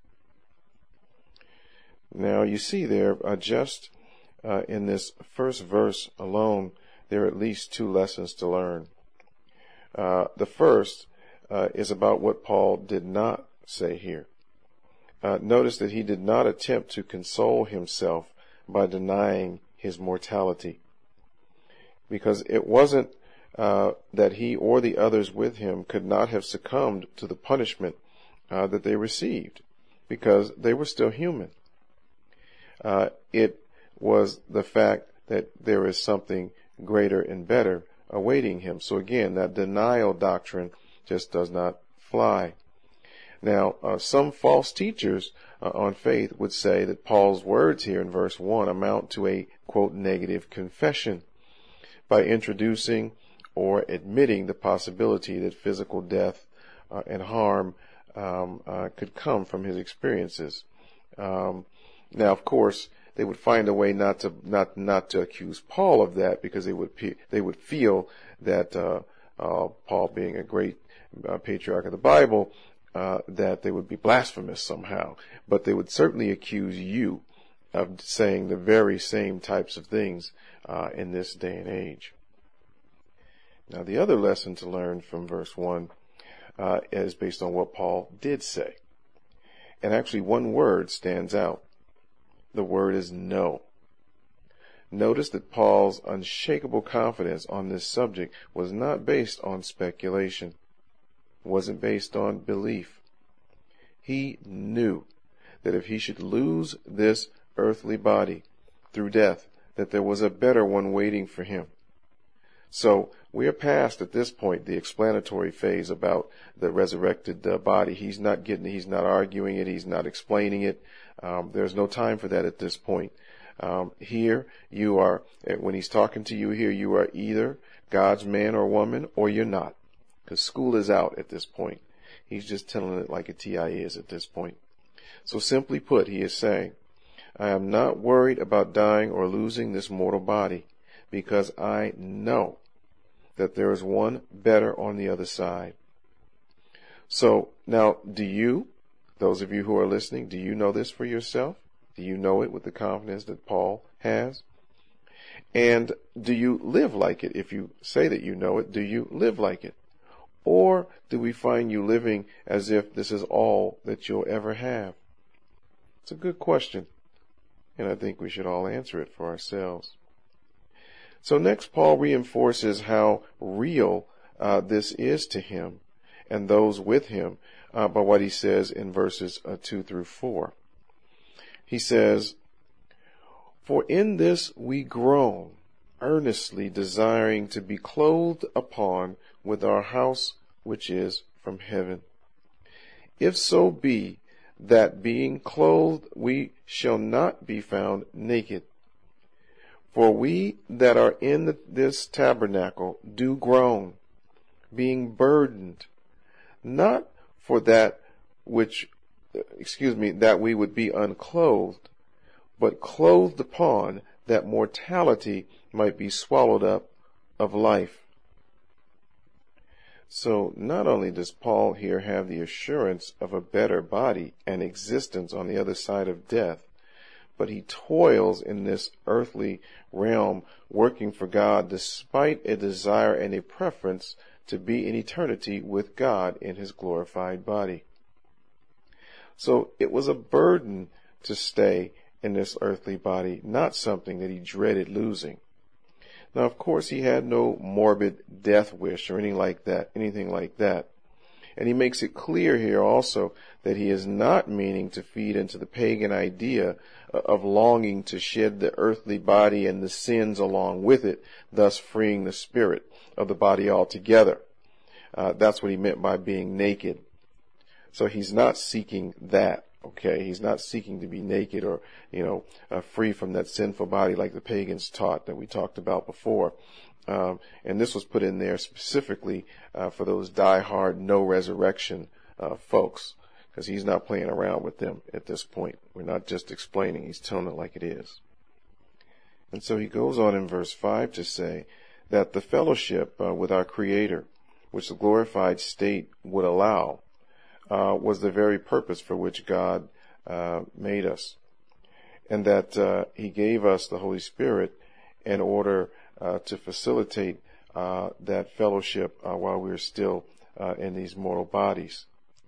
Now you see there, uh, just uh, in this first verse alone, there are at least two lessons to learn. Uh, the first uh, is about what Paul did not say here. Uh, notice that he did not attempt to console himself by denying his mortality, because it wasn't uh, that he or the others with him could not have succumbed to the punishment uh, that they received, because they were still human. Uh, it was the fact that there is something greater and better awaiting him. So again, that denial doctrine just does not fly. Now, uh, some false teachers uh, on faith would say that Paul's words here in verse one amount to a, quote, negative confession by introducing or admitting the possibility that physical death uh, and harm um, uh, could come from his experiences. Um, now, of course, they would find a way not to not not to accuse Paul of that, because they would they would feel that uh, uh, Paul, being a great uh, patriarch of the Bible, uh, that they would be blasphemous somehow. But they would certainly accuse you of saying the very same types of things uh, in this day and age. Now, the other lesson to learn from verse one uh, is based on what Paul did say, and actually one word stands out. The word is know. Notice that Paul's unshakable confidence on this subject was not based on speculation, wasn't based on belief. He knew that if he should lose this earthly body through death, that there was a better one waiting for him. So we are past at this point the explanatory phase about the resurrected uh, body. He's not getting, he's not arguing it, he's not explaining it. Um, there's no time for that at this point. Um, here you are, when he's talking to you here, you are either God's man or woman, or you're not, because school is out at this point. He's just telling it like a T I is at this point. So simply put, he is saying, I am not worried about dying or losing this mortal body, because I know that there is one better on the other side. So now, do you, those of you who are listening, do you know this for yourself? Do you know it with the confidence that Paul has? And do you live like it? If you say that you know it, do you live like it? Or do we find you living as if this is all that you'll ever have? It's a good question, and I think we should all answer it for ourselves. So next, Paul reinforces how real uh, this is to him and those with him uh, by what he says in verses uh, two through four. He says, For in this we groan, earnestly desiring to be clothed upon with our house which is from heaven. If so be that being clothed we shall not be found naked. For we that are in this tabernacle do groan, being burdened, not for that which, excuse me, that we would be unclothed, but clothed upon, that mortality might be swallowed up of life. So not only does Paul here have the assurance of a better body and existence on the other side of death, but he toils in this earthly realm working for God despite a desire and a preference to be in eternity with God in his glorified body. So it was a burden to stay in this earthly body, not something that he dreaded losing. Now, of course, he had no morbid death wish or anything like that, anything like that. And he makes it clear here also that he is not meaning to feed into the pagan idea of longing to shed the earthly body and the sins along with it, thus freeing the spirit of the body altogether. Uh, that's what he meant by being naked. So he's not seeking that. Okay, he's not seeking to be naked or, you know, uh, free from that sinful body like the pagans taught that we talked about before. Um, and this was put in there specifically uh, for those die-hard, no resurrection uh, folks, because he's not playing around with them at this point. We're not just explaining, he's telling it like it is. And so he goes on in verse five to say that the fellowship uh, with our Creator, which the glorified state would allow, Uh, was the very purpose for which God uh, made us, and that uh, he gave us the Holy Spirit in order uh, to facilitate uh, that fellowship uh, while we are still uh, in these mortal bodies.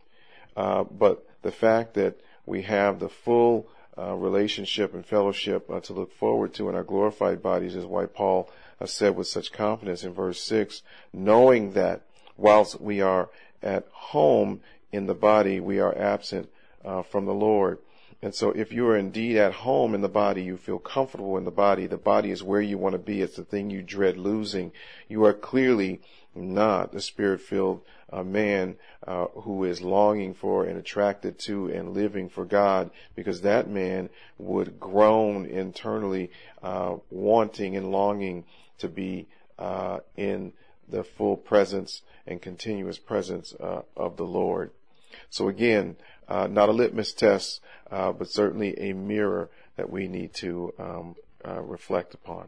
Uh, but the fact that we have the full uh, relationship and fellowship uh, to look forward to in our glorified bodies is why Paul uh, said with such confidence in verse six, knowing that whilst we are at home in the body, we are absent uh, from the Lord. And so if you are indeed at home in the body, you feel comfortable in the body, the body is where you want to be, it's the thing you dread losing, you are clearly not the spirit-filled uh, man uh, who is longing for and attracted to and living for God, because that man would groan internally, uh, wanting and longing to be uh, in the full presence and continuous presence uh, of the Lord. So again, uh, not a litmus test, uh, but certainly a mirror that we need to um, uh, reflect upon.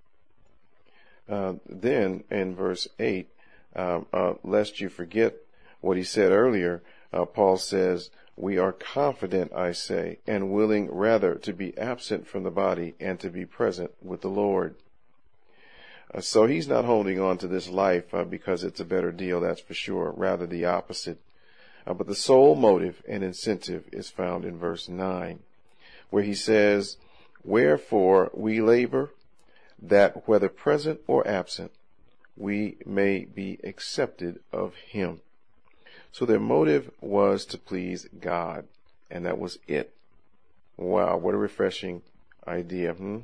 Uh, then in verse eight, um, uh, lest you forget what he said earlier, uh, Paul says, we are confident, I say, and willing rather to be absent from the body and to be present with the Lord. Uh, so he's not holding on to this life uh, because it's a better deal, that's for sure, rather the opposite. Uh, but the sole motive and incentive is found in verse nine, where he says, wherefore we labor, that whether present or absent, we may be accepted of him. So their motive was to please God, and that was it. Wow, what a refreshing idea, hmm?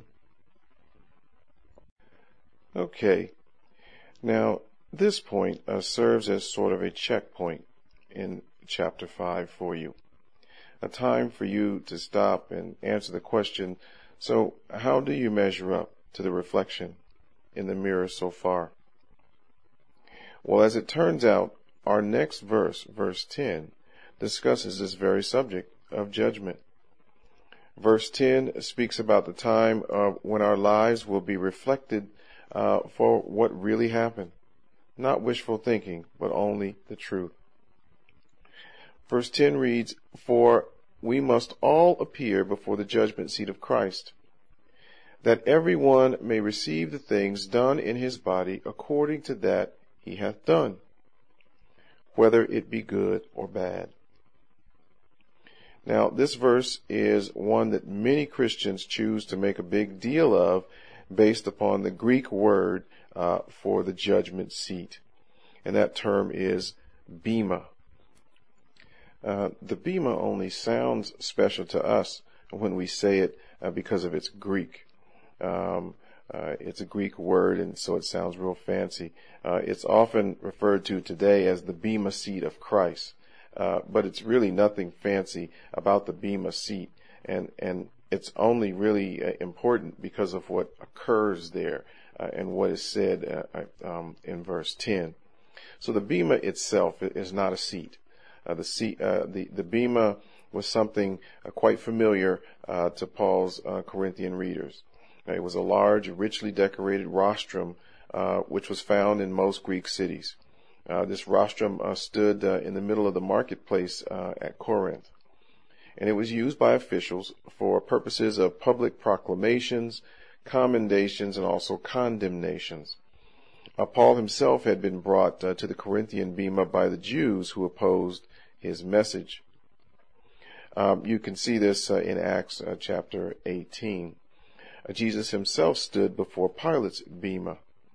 Okay, now this point uh, serves as sort of a checkpoint in chapter five for you. A time for you to stop and answer the question, so how do you measure up to the reflection in the mirror so far? Well, as it turns out, our next verse, verse ten, discusses this very subject of judgment. Verse ten speaks about the time uh, when our lives will be reflected uh, for what really happened. Not wishful thinking, but only the truth. Verse ten reads, "For we must all appear before the judgment seat of Christ, that every one may receive the things done in his body according to that he hath done, whether it be good or bad." Now, this verse is one that many Christians choose to make a big deal of based upon the Greek word uh, for the judgment seat. And that term is bema. Uh, the bema only sounds special to us when we say it uh, because of its Greek. Um, uh, it's a Greek word, and so it sounds real fancy. Uh, it's often referred to today as the bema seat of Christ. Uh, but it's really nothing fancy about the bema seat, and, and it's only really uh, important because of what occurs there uh, and what is said uh, um, in verse ten. So the bema itself is not a seat. Uh, the, seat uh, the, the bema was something uh, quite familiar uh, to Paul's uh, Corinthian readers. Uh, it was a large, richly decorated rostrum uh, which was found in most Greek cities. Uh, this rostrum uh, stood uh, in the middle of the marketplace uh, at Corinth, and it was used by officials for purposes of public proclamations, commendations, and also condemnations. Uh, Paul himself had been brought uh, to the Corinthian bema by the Jews who opposed his message. Um, you can see this uh, in Acts uh, chapter eighteen. Uh, Jesus himself stood before Pilate's bema.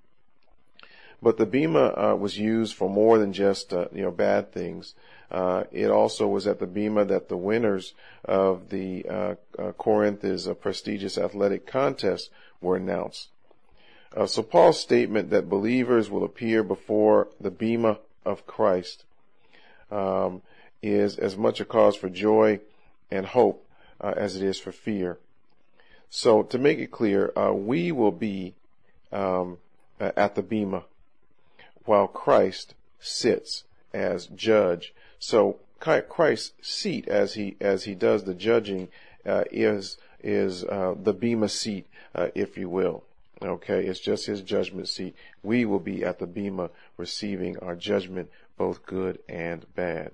But the bema uh, was used for more than just uh, you know bad things. Uh, it also was at the bema that the winners of the uh, uh, Corinth's uh, prestigious athletic contest were announced. Uh, so Paul's statement that believers will appear before the bema of Christ um, is as much a cause for joy and hope uh, as it is for fear. So to make it clear, uh, we will be um, at the bema while Christ sits as judge. So Christ's seat, as he as he does the judging, uh, is is uh, the bema seat, uh, if you will. Okay, it's just his judgment seat. We will be at the bema receiving our judgment, both good and bad.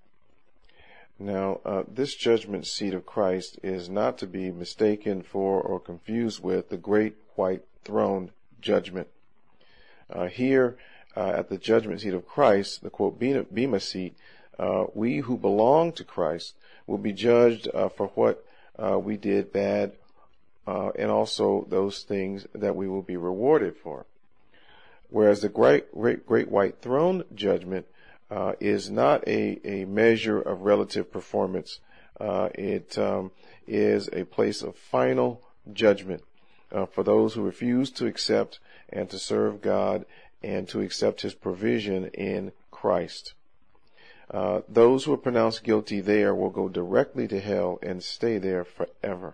Now, uh, this judgment seat of Christ is not to be mistaken for or confused with the great white throne judgment. Uh, here, uh, at the judgment seat of Christ, the quote bema seat, uh, we who belong to Christ will be judged uh, for what uh, we did bad, uh, and also those things that we will be rewarded for. Whereas the great, great, great white throne judgment uh, is not a, a measure of relative performance. Uh, it um, is a place of final judgment uh, for those who refuse to accept and to serve God and to accept his provision in Christ. Uh, those who are pronounced guilty there will go directly to hell and stay there forever.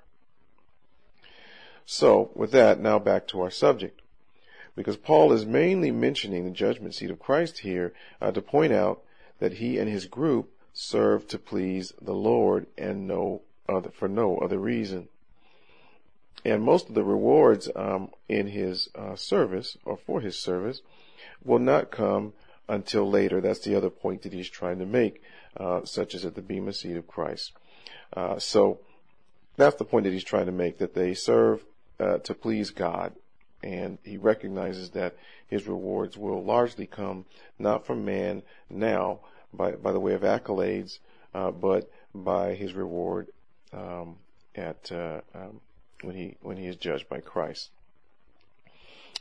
So, with that, now back to our subject. Because Paul is mainly mentioning the judgment seat of Christ here uh, to point out that he and his group serve to please the Lord and no other, for no other reason. And most of the rewards um, in his uh, service, or for his service, will not come until later. That's the other point that he's trying to make, uh, such as at the bema seat of Christ. Uh, so that's the point that he's trying to make, that they serve uh, to please God. And he recognizes that his rewards will largely come not from man now by, by the way of accolades, uh, but by his reward um, at uh, um, when he when he is judged by Christ.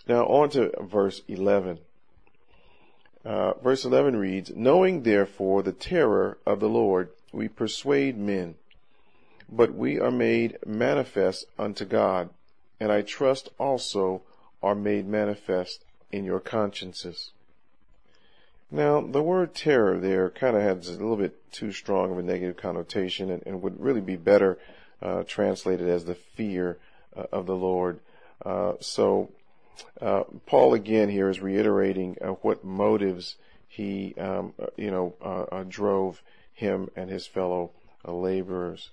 Now on to verse eleven. Uh, verse eleven reads, "Knowing therefore the terror of the Lord, we persuade men, but we are made manifest unto God, and I trust also are made manifest in your consciences." Now, the word terror there kind of has a little bit too strong of a negative connotation, and, and would really be better uh, translated as the fear uh, of the Lord. Uh, so, uh, Paul again here is reiterating uh, what motives he, um, uh, you know, uh, uh, drove him and his fellow uh, laborers.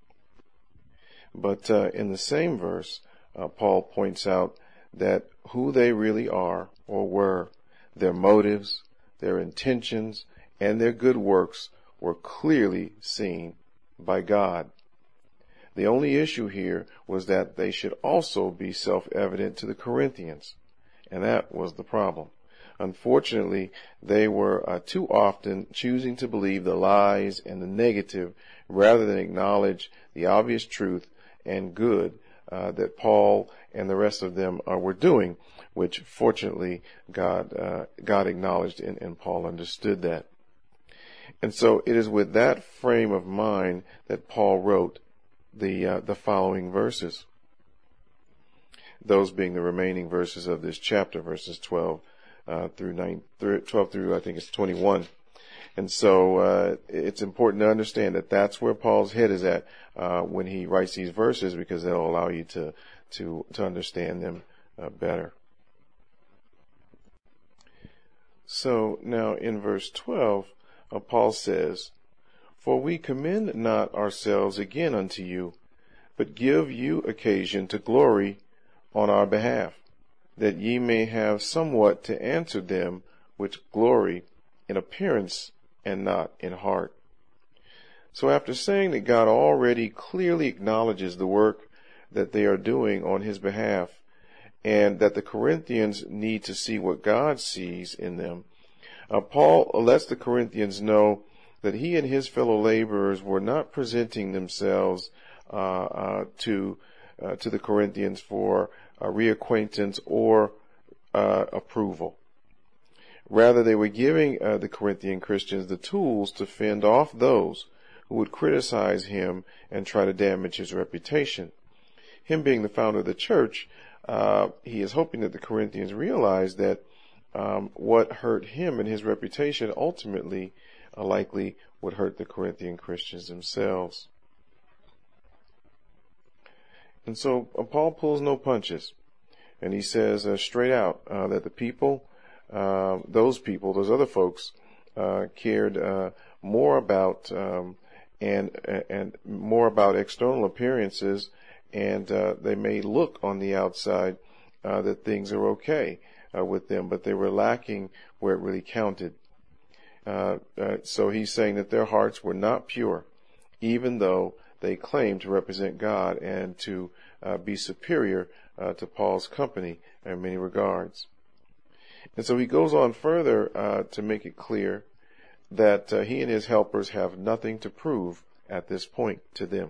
But uh, in the same verse, uh, Paul points out that who they really are or were, their motives, their intentions, and their good works were clearly seen by God. The only issue here was that they should also be self-evident to the Corinthians, and that was the problem. Unfortunately, they were uh, too often choosing to believe the lies and the negative rather than acknowledge the obvious truth and good uh, that Paul and the rest of them uh, were doing, which fortunately God uh, God acknowledged and, and Paul understood that. And so it is with that frame of mind that Paul wrote the uh, the following verses, those being the remaining verses of this chapter, verses twelve uh, through nine, twelve through I think it's twenty-one. And so uh, it's important to understand that that's where Paul's head is at uh, when he writes these verses, because they'll allow you to to to understand them uh, better. So now in verse twelve, uh, Paul says, "For we commend not ourselves again unto you, but give you occasion to glory on our behalf, that ye may have somewhat to answer them which glory in appearance and not in heart." So after saying that God already clearly acknowledges the work that they are doing on his behalf, and that the Corinthians need to see what God sees in them, uh, Paul lets the Corinthians know that he and his fellow laborers were not presenting themselves uh, uh, to uh, to the Corinthians for uh, reacquaintance or uh, approval. Rather, they were giving uh, the Corinthian Christians the tools to fend off those who would criticize him and try to damage his reputation. Him being the founder of the church, uh, he is hoping that the Corinthians realize that um, what hurt him and his reputation ultimately uh, likely would hurt the Corinthian Christians themselves. And so uh, Paul pulls no punches, and he says uh, straight out uh, that the people Uh, those people, those other folks, uh, cared uh, more about um, and and more about external appearances, and uh, they may look on the outside uh, that things are okay uh, with them, but they were lacking where it really counted. Uh, uh, so he's saying that their hearts were not pure, even though they claimed to represent God and to uh, be superior uh, to Paul's company in many regards. And so he goes on further uh, to make it clear that uh, he and his helpers have nothing to prove at this point to them,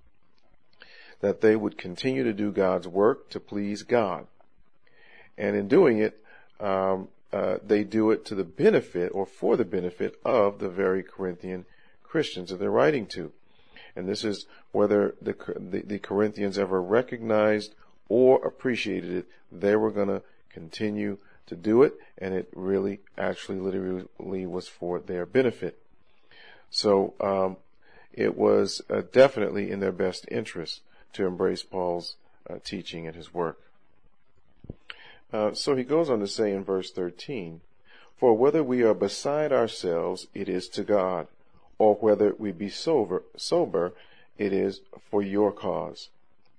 that they would continue to do God's work to please God. And in doing it, um, uh, they do it to the benefit or for the benefit of the very Corinthian Christians that they're writing to. And this is whether the, the, the Corinthians ever recognized or appreciated it, they were going to continue to do it, and it really actually literally was for their benefit. So um, it was uh, definitely in their best interest to embrace Paul's uh, teaching and his work. Uh, so he goes on to say in verse thirteen, "For whether we are beside ourselves, it is to God, or whether we be sober, sober, it is for your cause."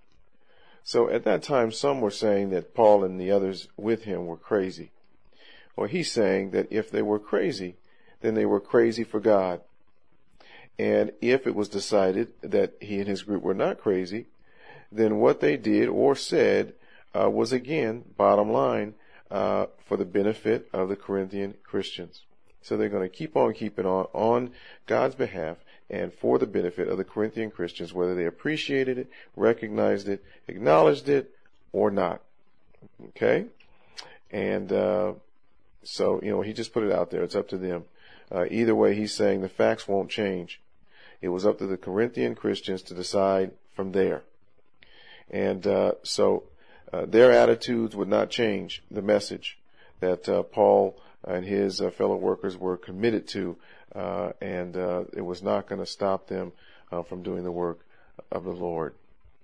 So at that time, some were saying that Paul and the others with him were crazy. Well, he's saying that if they were crazy, then they were crazy for God. And if it was decided that he and his group were not crazy, then what they did or said uh, was, again, bottom line, uh, for the benefit of the Corinthian Christians. So they're going to keep on keeping on on God's behalf and for the benefit of the Corinthian Christians, whether they appreciated it, recognized it, acknowledged it, or not. Okay? And uh, so, you know, he just put it out there. It's up to them. Uh, either way, he's saying the facts won't change. It was up to the Corinthian Christians to decide from there. And uh, so uh, their attitudes would not change the message that uh, Paul and his uh, fellow workers were committed to, uh, and uh, it was not going to stop them uh, from doing the work of the Lord.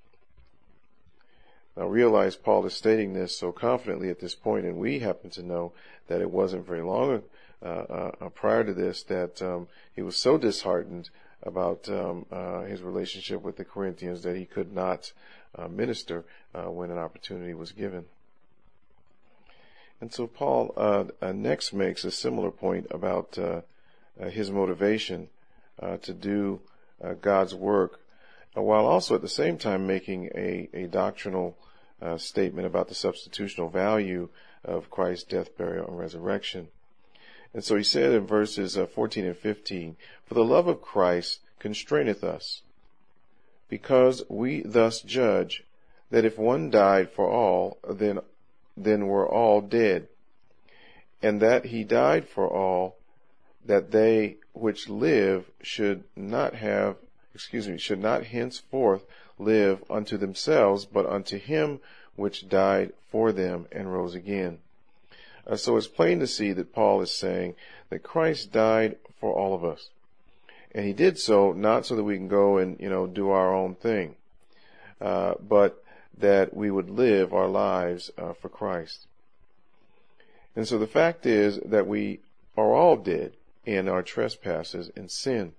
Now realize Paul is stating this so confidently at this point, and we happen to know that it wasn't very long uh, uh, prior to this that um, he was so disheartened about um, uh, his relationship with the Corinthians that he could not uh, minister uh, when an opportunity was given. And so Paul uh, uh, next makes a similar point about uh, uh, his motivation uh, to do uh, God's work, uh, while also at the same time making a, a doctrinal uh, statement about the substitutional value of Christ's death, burial, and resurrection. And so he said in verses uh, fourteen and fifteen, "For the love of Christ constraineth us, because we thus judge, that if one died for all, then then were all dead, and that he died for all, that they which live should not have, excuse me, should not henceforth live unto themselves, but unto him which died for them and rose again." Uh, so it's plain to see that Paul is saying that Christ died for all of us. And he did so not so that we can go and, you know, do our own thing, uh, but that we would live our lives uh, for Christ. And so the fact is that we are all dead in our trespasses and sin.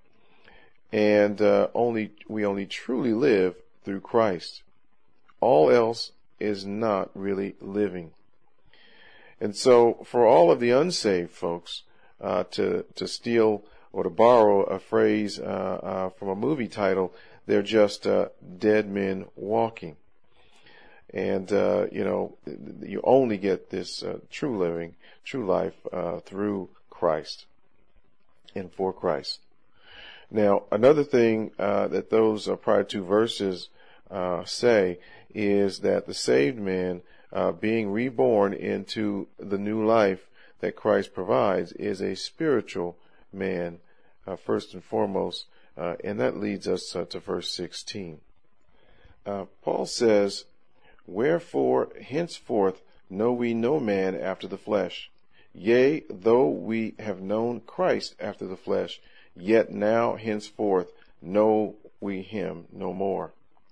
And uh, only we only truly live through Christ. All else is not really living. And so for all of the unsaved folks, uh, to, to steal or to borrow a phrase uh, uh, from a movie title, they're just uh, dead men walking. And, uh, you know, you only get this uh, true living, true life uh, through Christ and for Christ. Now, another thing uh, that those uh, prior two verses uh, say is that the saved man uh, being reborn into the new life that Christ provides is a spiritual man, uh, first and foremost, uh, and that leads us uh, to verse sixteen. Uh, Paul says, "Wherefore henceforth know we no man after the flesh. Yea, though we have known Christ after the flesh, yet now henceforth know we him no more."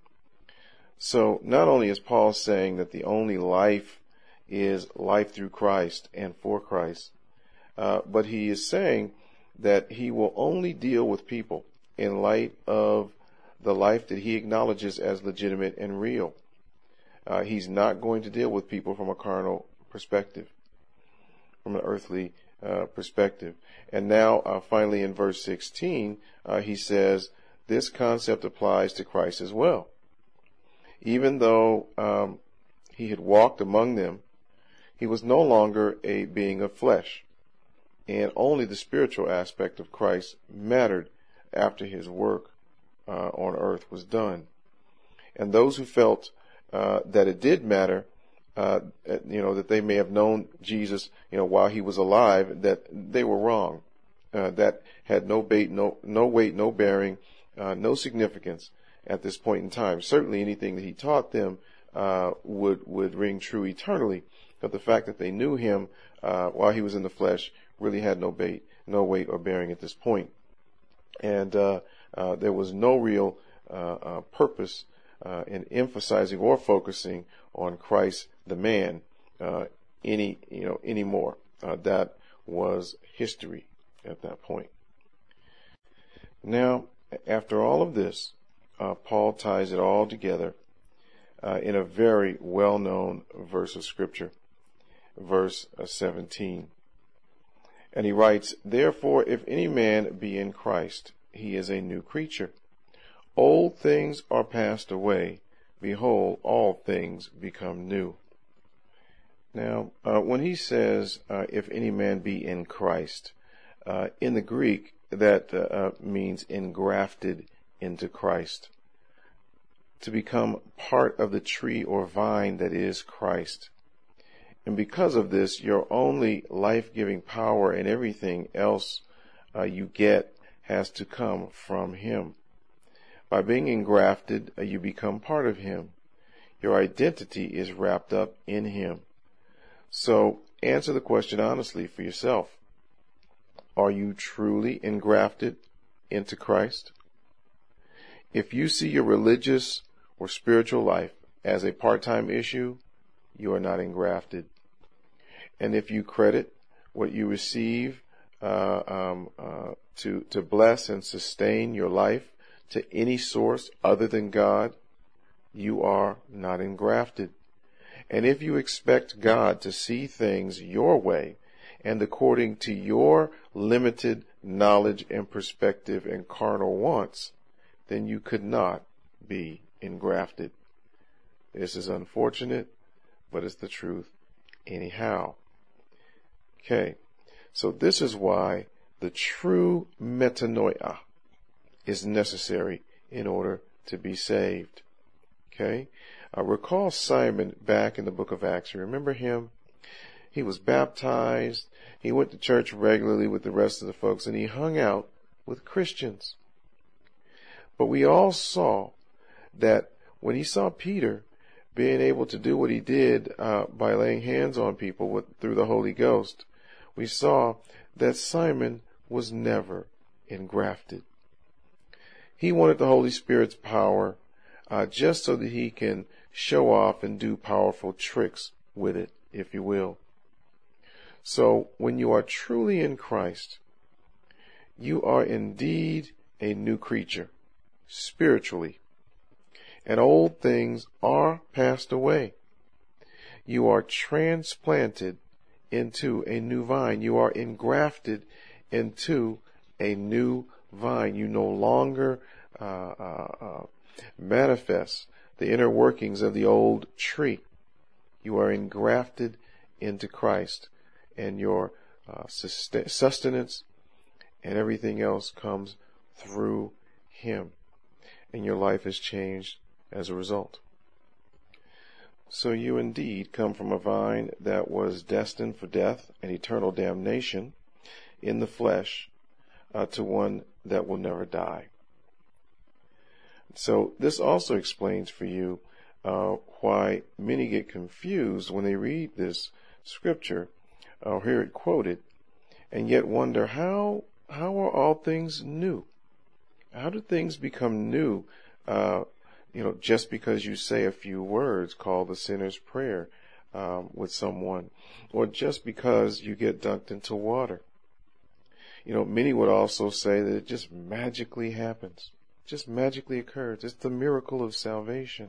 So not only is Paul saying that the only life is life through Christ and for Christ, uh, but he is saying that he will only deal with people in light of the life that he acknowledges as legitimate and real. Uh, he's not going to deal with people from a carnal perspective, from an earthly uh, perspective. And now, uh, finally, in verse sixteen, uh, he says this concept applies to Christ as well. Even though um, he had walked among them, he was no longer a being of flesh, and only the spiritual aspect of Christ mattered after his work uh, on earth was done. And those who felt Uh, that it did matter, uh, you know, that they may have known Jesus, you know, while he was alive, that they were wrong. Uh, that had no bait, no, no weight, no bearing, uh, no significance at this point in time. Certainly anything that he taught them, uh, would, would ring true eternally. But the fact that they knew him, uh, while he was in the flesh really had no bait, no weight or bearing at this point. And, uh, uh, there was no real, uh, uh purpose Uh, in emphasizing or focusing on Christ the man uh, any you know anymore. Uh, that was history at that point. Now, after all of this, uh, Paul ties it all together uh, in a very well-known verse of Scripture, verse seventeen. And he writes, "Therefore, if any man be in Christ, he is a new creature. Old things are passed away. Behold, all things become new." Now, uh, when he says, uh, if any man be in Christ, uh, in the Greek, that uh, means engrafted into Christ, to become part of the tree or vine that is Christ. And because of this, your only life-giving power and everything else uh, you get has to come from Him. By being engrafted, uh, you become part of Him. Your identity is wrapped up in Him. So answer the question honestly for yourself. Are you truly engrafted into Christ? If you see your religious or spiritual life as a part-time issue, you are not engrafted. And if you credit what you receive uh, um, uh, to, to bless and sustain your life to any source other than God, you are not engrafted. And if you expect God to see things your way and according to your limited knowledge and perspective and carnal wants, then you could not be engrafted. This is unfortunate, but it's the truth anyhow. Okay, so this is why the true metanoia is necessary in order to be saved. Okay, uh, recall Simon back in the book of Acts. You remember him? He was baptized. He went to church regularly with the rest of the folks, and he hung out with Christians. But we all saw that when he saw Peter being able to do what he did uh, by laying hands on people with, through the Holy Ghost, we saw that Simon was never engrafted. He wanted the Holy Spirit's power uh, just so that he can show off and do powerful tricks with it, if you will. So when you are truly in Christ, you are indeed a new creature, spiritually. And old things are passed away. You are transplanted into a new vine. You are engrafted into a new vine. You no longer uh, uh, uh, manifest the inner workings of the old tree. You are engrafted into Christ, and your uh, sustenance and everything else comes through Him, and your life is changed as a result. So you indeed come from a vine that was destined for death and eternal damnation in the flesh uh, to one that will never die. So this also explains for you uh, why many get confused when they read this scripture or hear it quoted, and yet wonder how how are all things new? How do things become new? Uh, you know, just because you say a few words called the sinner's prayer um, with someone, or just because you get dunked into water. You know, many would also say that it just magically happens, just magically occurs. It's the miracle of salvation,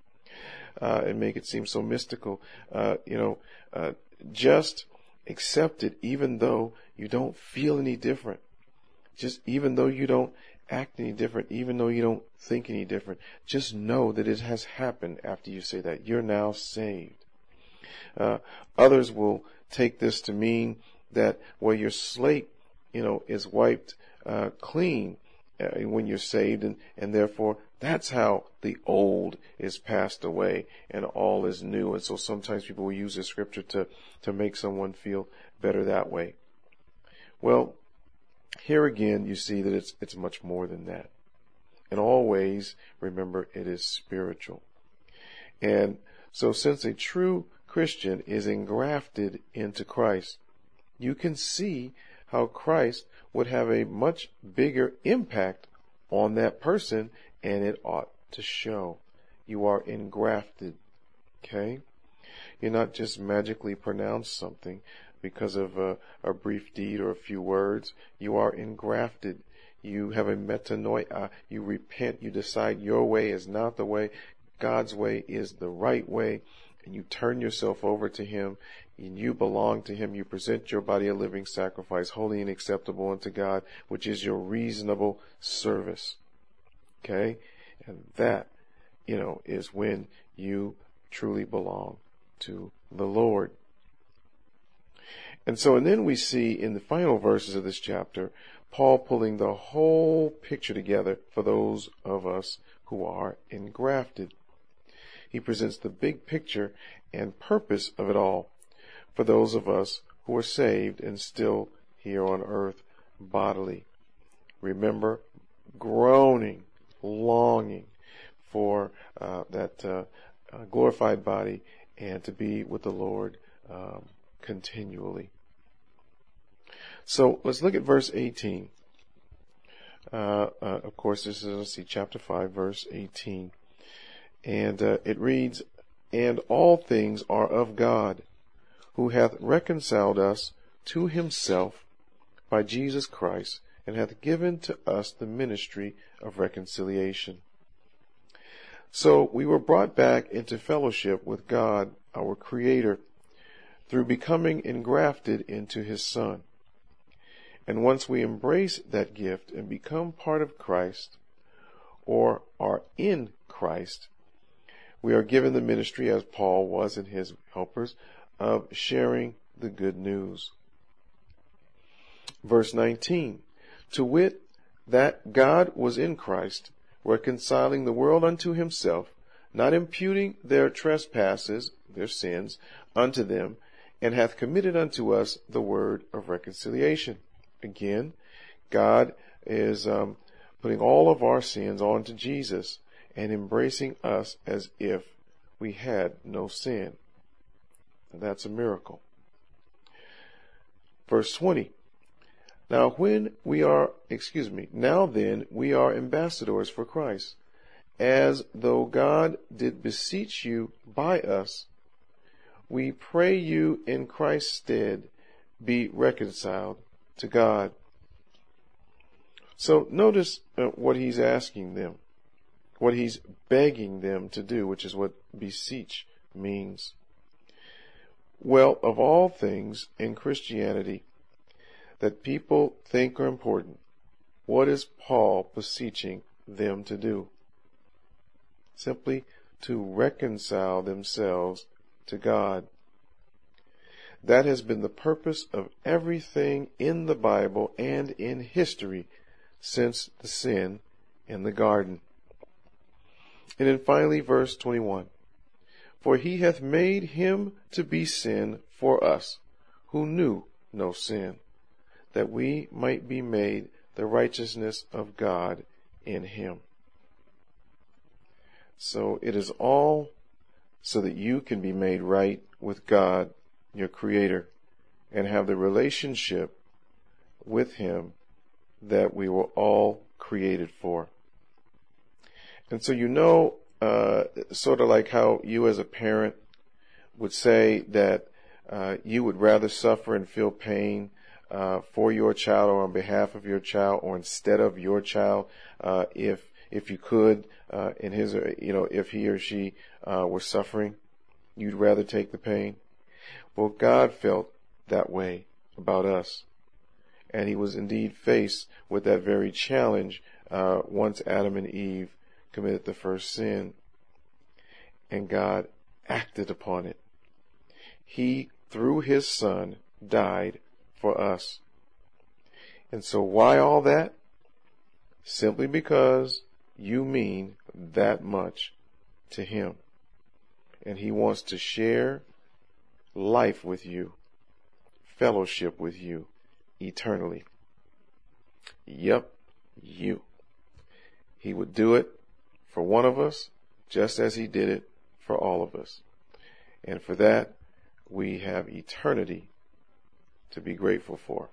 uh, and make it seem so mystical. Uh, you know, uh, just accept it, even though you don't feel any different. Just even though you don't act any different, even though you don't think any different, just know that it has happened after you say that. You're now saved. Uh, others will take this to mean that, well, your slate, you know, is wiped uh, clean uh, when you're saved, and, and therefore that's how the old is passed away and all is new. And so sometimes people will use this scripture to, to make someone feel better that way. Well, here again, you see that it's it's much more than that. In all ways, remember, it is spiritual. And so since a true Christian is engrafted into Christ, you can see how Christ would have a much bigger impact on that person, and it ought to show. You are engrafted, okay? You're not just magically pronounced something because of a, a brief deed or a few words. You are engrafted. You have a metanoia. You repent. You decide your way is not the way. God's way is the right way. And you turn yourself over to Him, and you belong to Him. You present your body a living sacrifice, holy and acceptable unto God, which is your reasonable service. Okay? And that, you know, is when you truly belong to the Lord. And so, and then we see in the final verses of this chapter, Paul pulling the whole picture together for those of us who are engrafted. He presents the big picture and purpose of it all. for those of us who are saved and still here on earth bodily. Remember, groaning, longing for uh, that uh, uh, glorified body and to be with the Lord um, continually. So let's look at verse eighteen. Uh, uh, of course, this is, let's see, chapter five, verse eighteen. And uh, it reads, "And all things are of God, who hath reconciled us to himself by Jesus Christ, and hath given to us the ministry of reconciliation." So we were brought back into fellowship with God, our Creator, through becoming engrafted into his Son. And once we embrace that gift and become part of Christ, or are in Christ, we are given the ministry, as Paul was and his helpers, of sharing the good news. Verse nineteen, "To wit, that God was in Christ, reconciling the world unto himself, not imputing their trespasses," their sins, "unto them, and hath committed unto us the word of reconciliation." Again, God is um, putting all of our sins onto Jesus and embracing us as if we had no sin. That's a miracle. Verse twenty, "Now when we are, excuse me, now then we are ambassadors for Christ, as though God did beseech you by us. We pray you in Christ's stead, be reconciled to God." So notice uh, what he's asking them, what he's begging them to do, which is what beseech means. Well, of all things in Christianity that people think are important, what is Paul beseeching them to do? Simply to reconcile themselves to God. That has been the purpose of everything in the Bible and in history since the sin in the garden. And then finally, verse twenty-one, "For he hath made him to be sin for us, who knew no sin, that we might be made the righteousness of God in him." So it is all so that you can be made right with God, your Creator, and have the relationship with him that we were all created for. And so you know, uh, sort of like how you as a parent would say that uh, you would rather suffer and feel pain uh, for your child or on behalf of your child or instead of your child uh, if if you could, uh, in his, you know, if he or she uh, were suffering, you'd rather take the pain. Well, God felt that way about us. And he was indeed faced with that very challenge uh, once Adam and Eve committed the first sin. And God acted upon it. He, through his Son, died for us. And so why all that? Simply because you mean that much to him. And he wants to share life with you, fellowship with you eternally. Yep, you. He would do it for one of us just as he did it for all of us. And for that, we have eternity to be grateful for.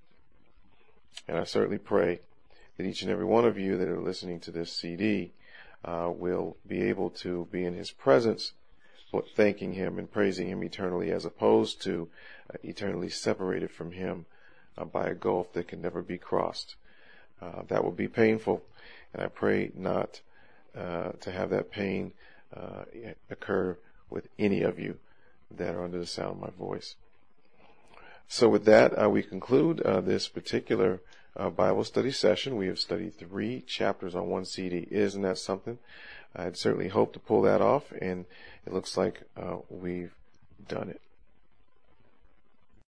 And I certainly pray that each and every one of you that are listening to this C D uh, will be able to be in his presence, thanking him and praising him eternally, as opposed to uh, eternally separated from him uh, by a gulf that can never be crossed. Uh, that will be painful, and I pray not uh, to have that pain uh, occur with any of you that are under the sound of my voice. So with that, uh, we conclude uh, this particular uh, Bible study session. We have studied three chapters on one C D. Isn't that something? I'd certainly hope to pull that off, and it looks like uh, we've done it.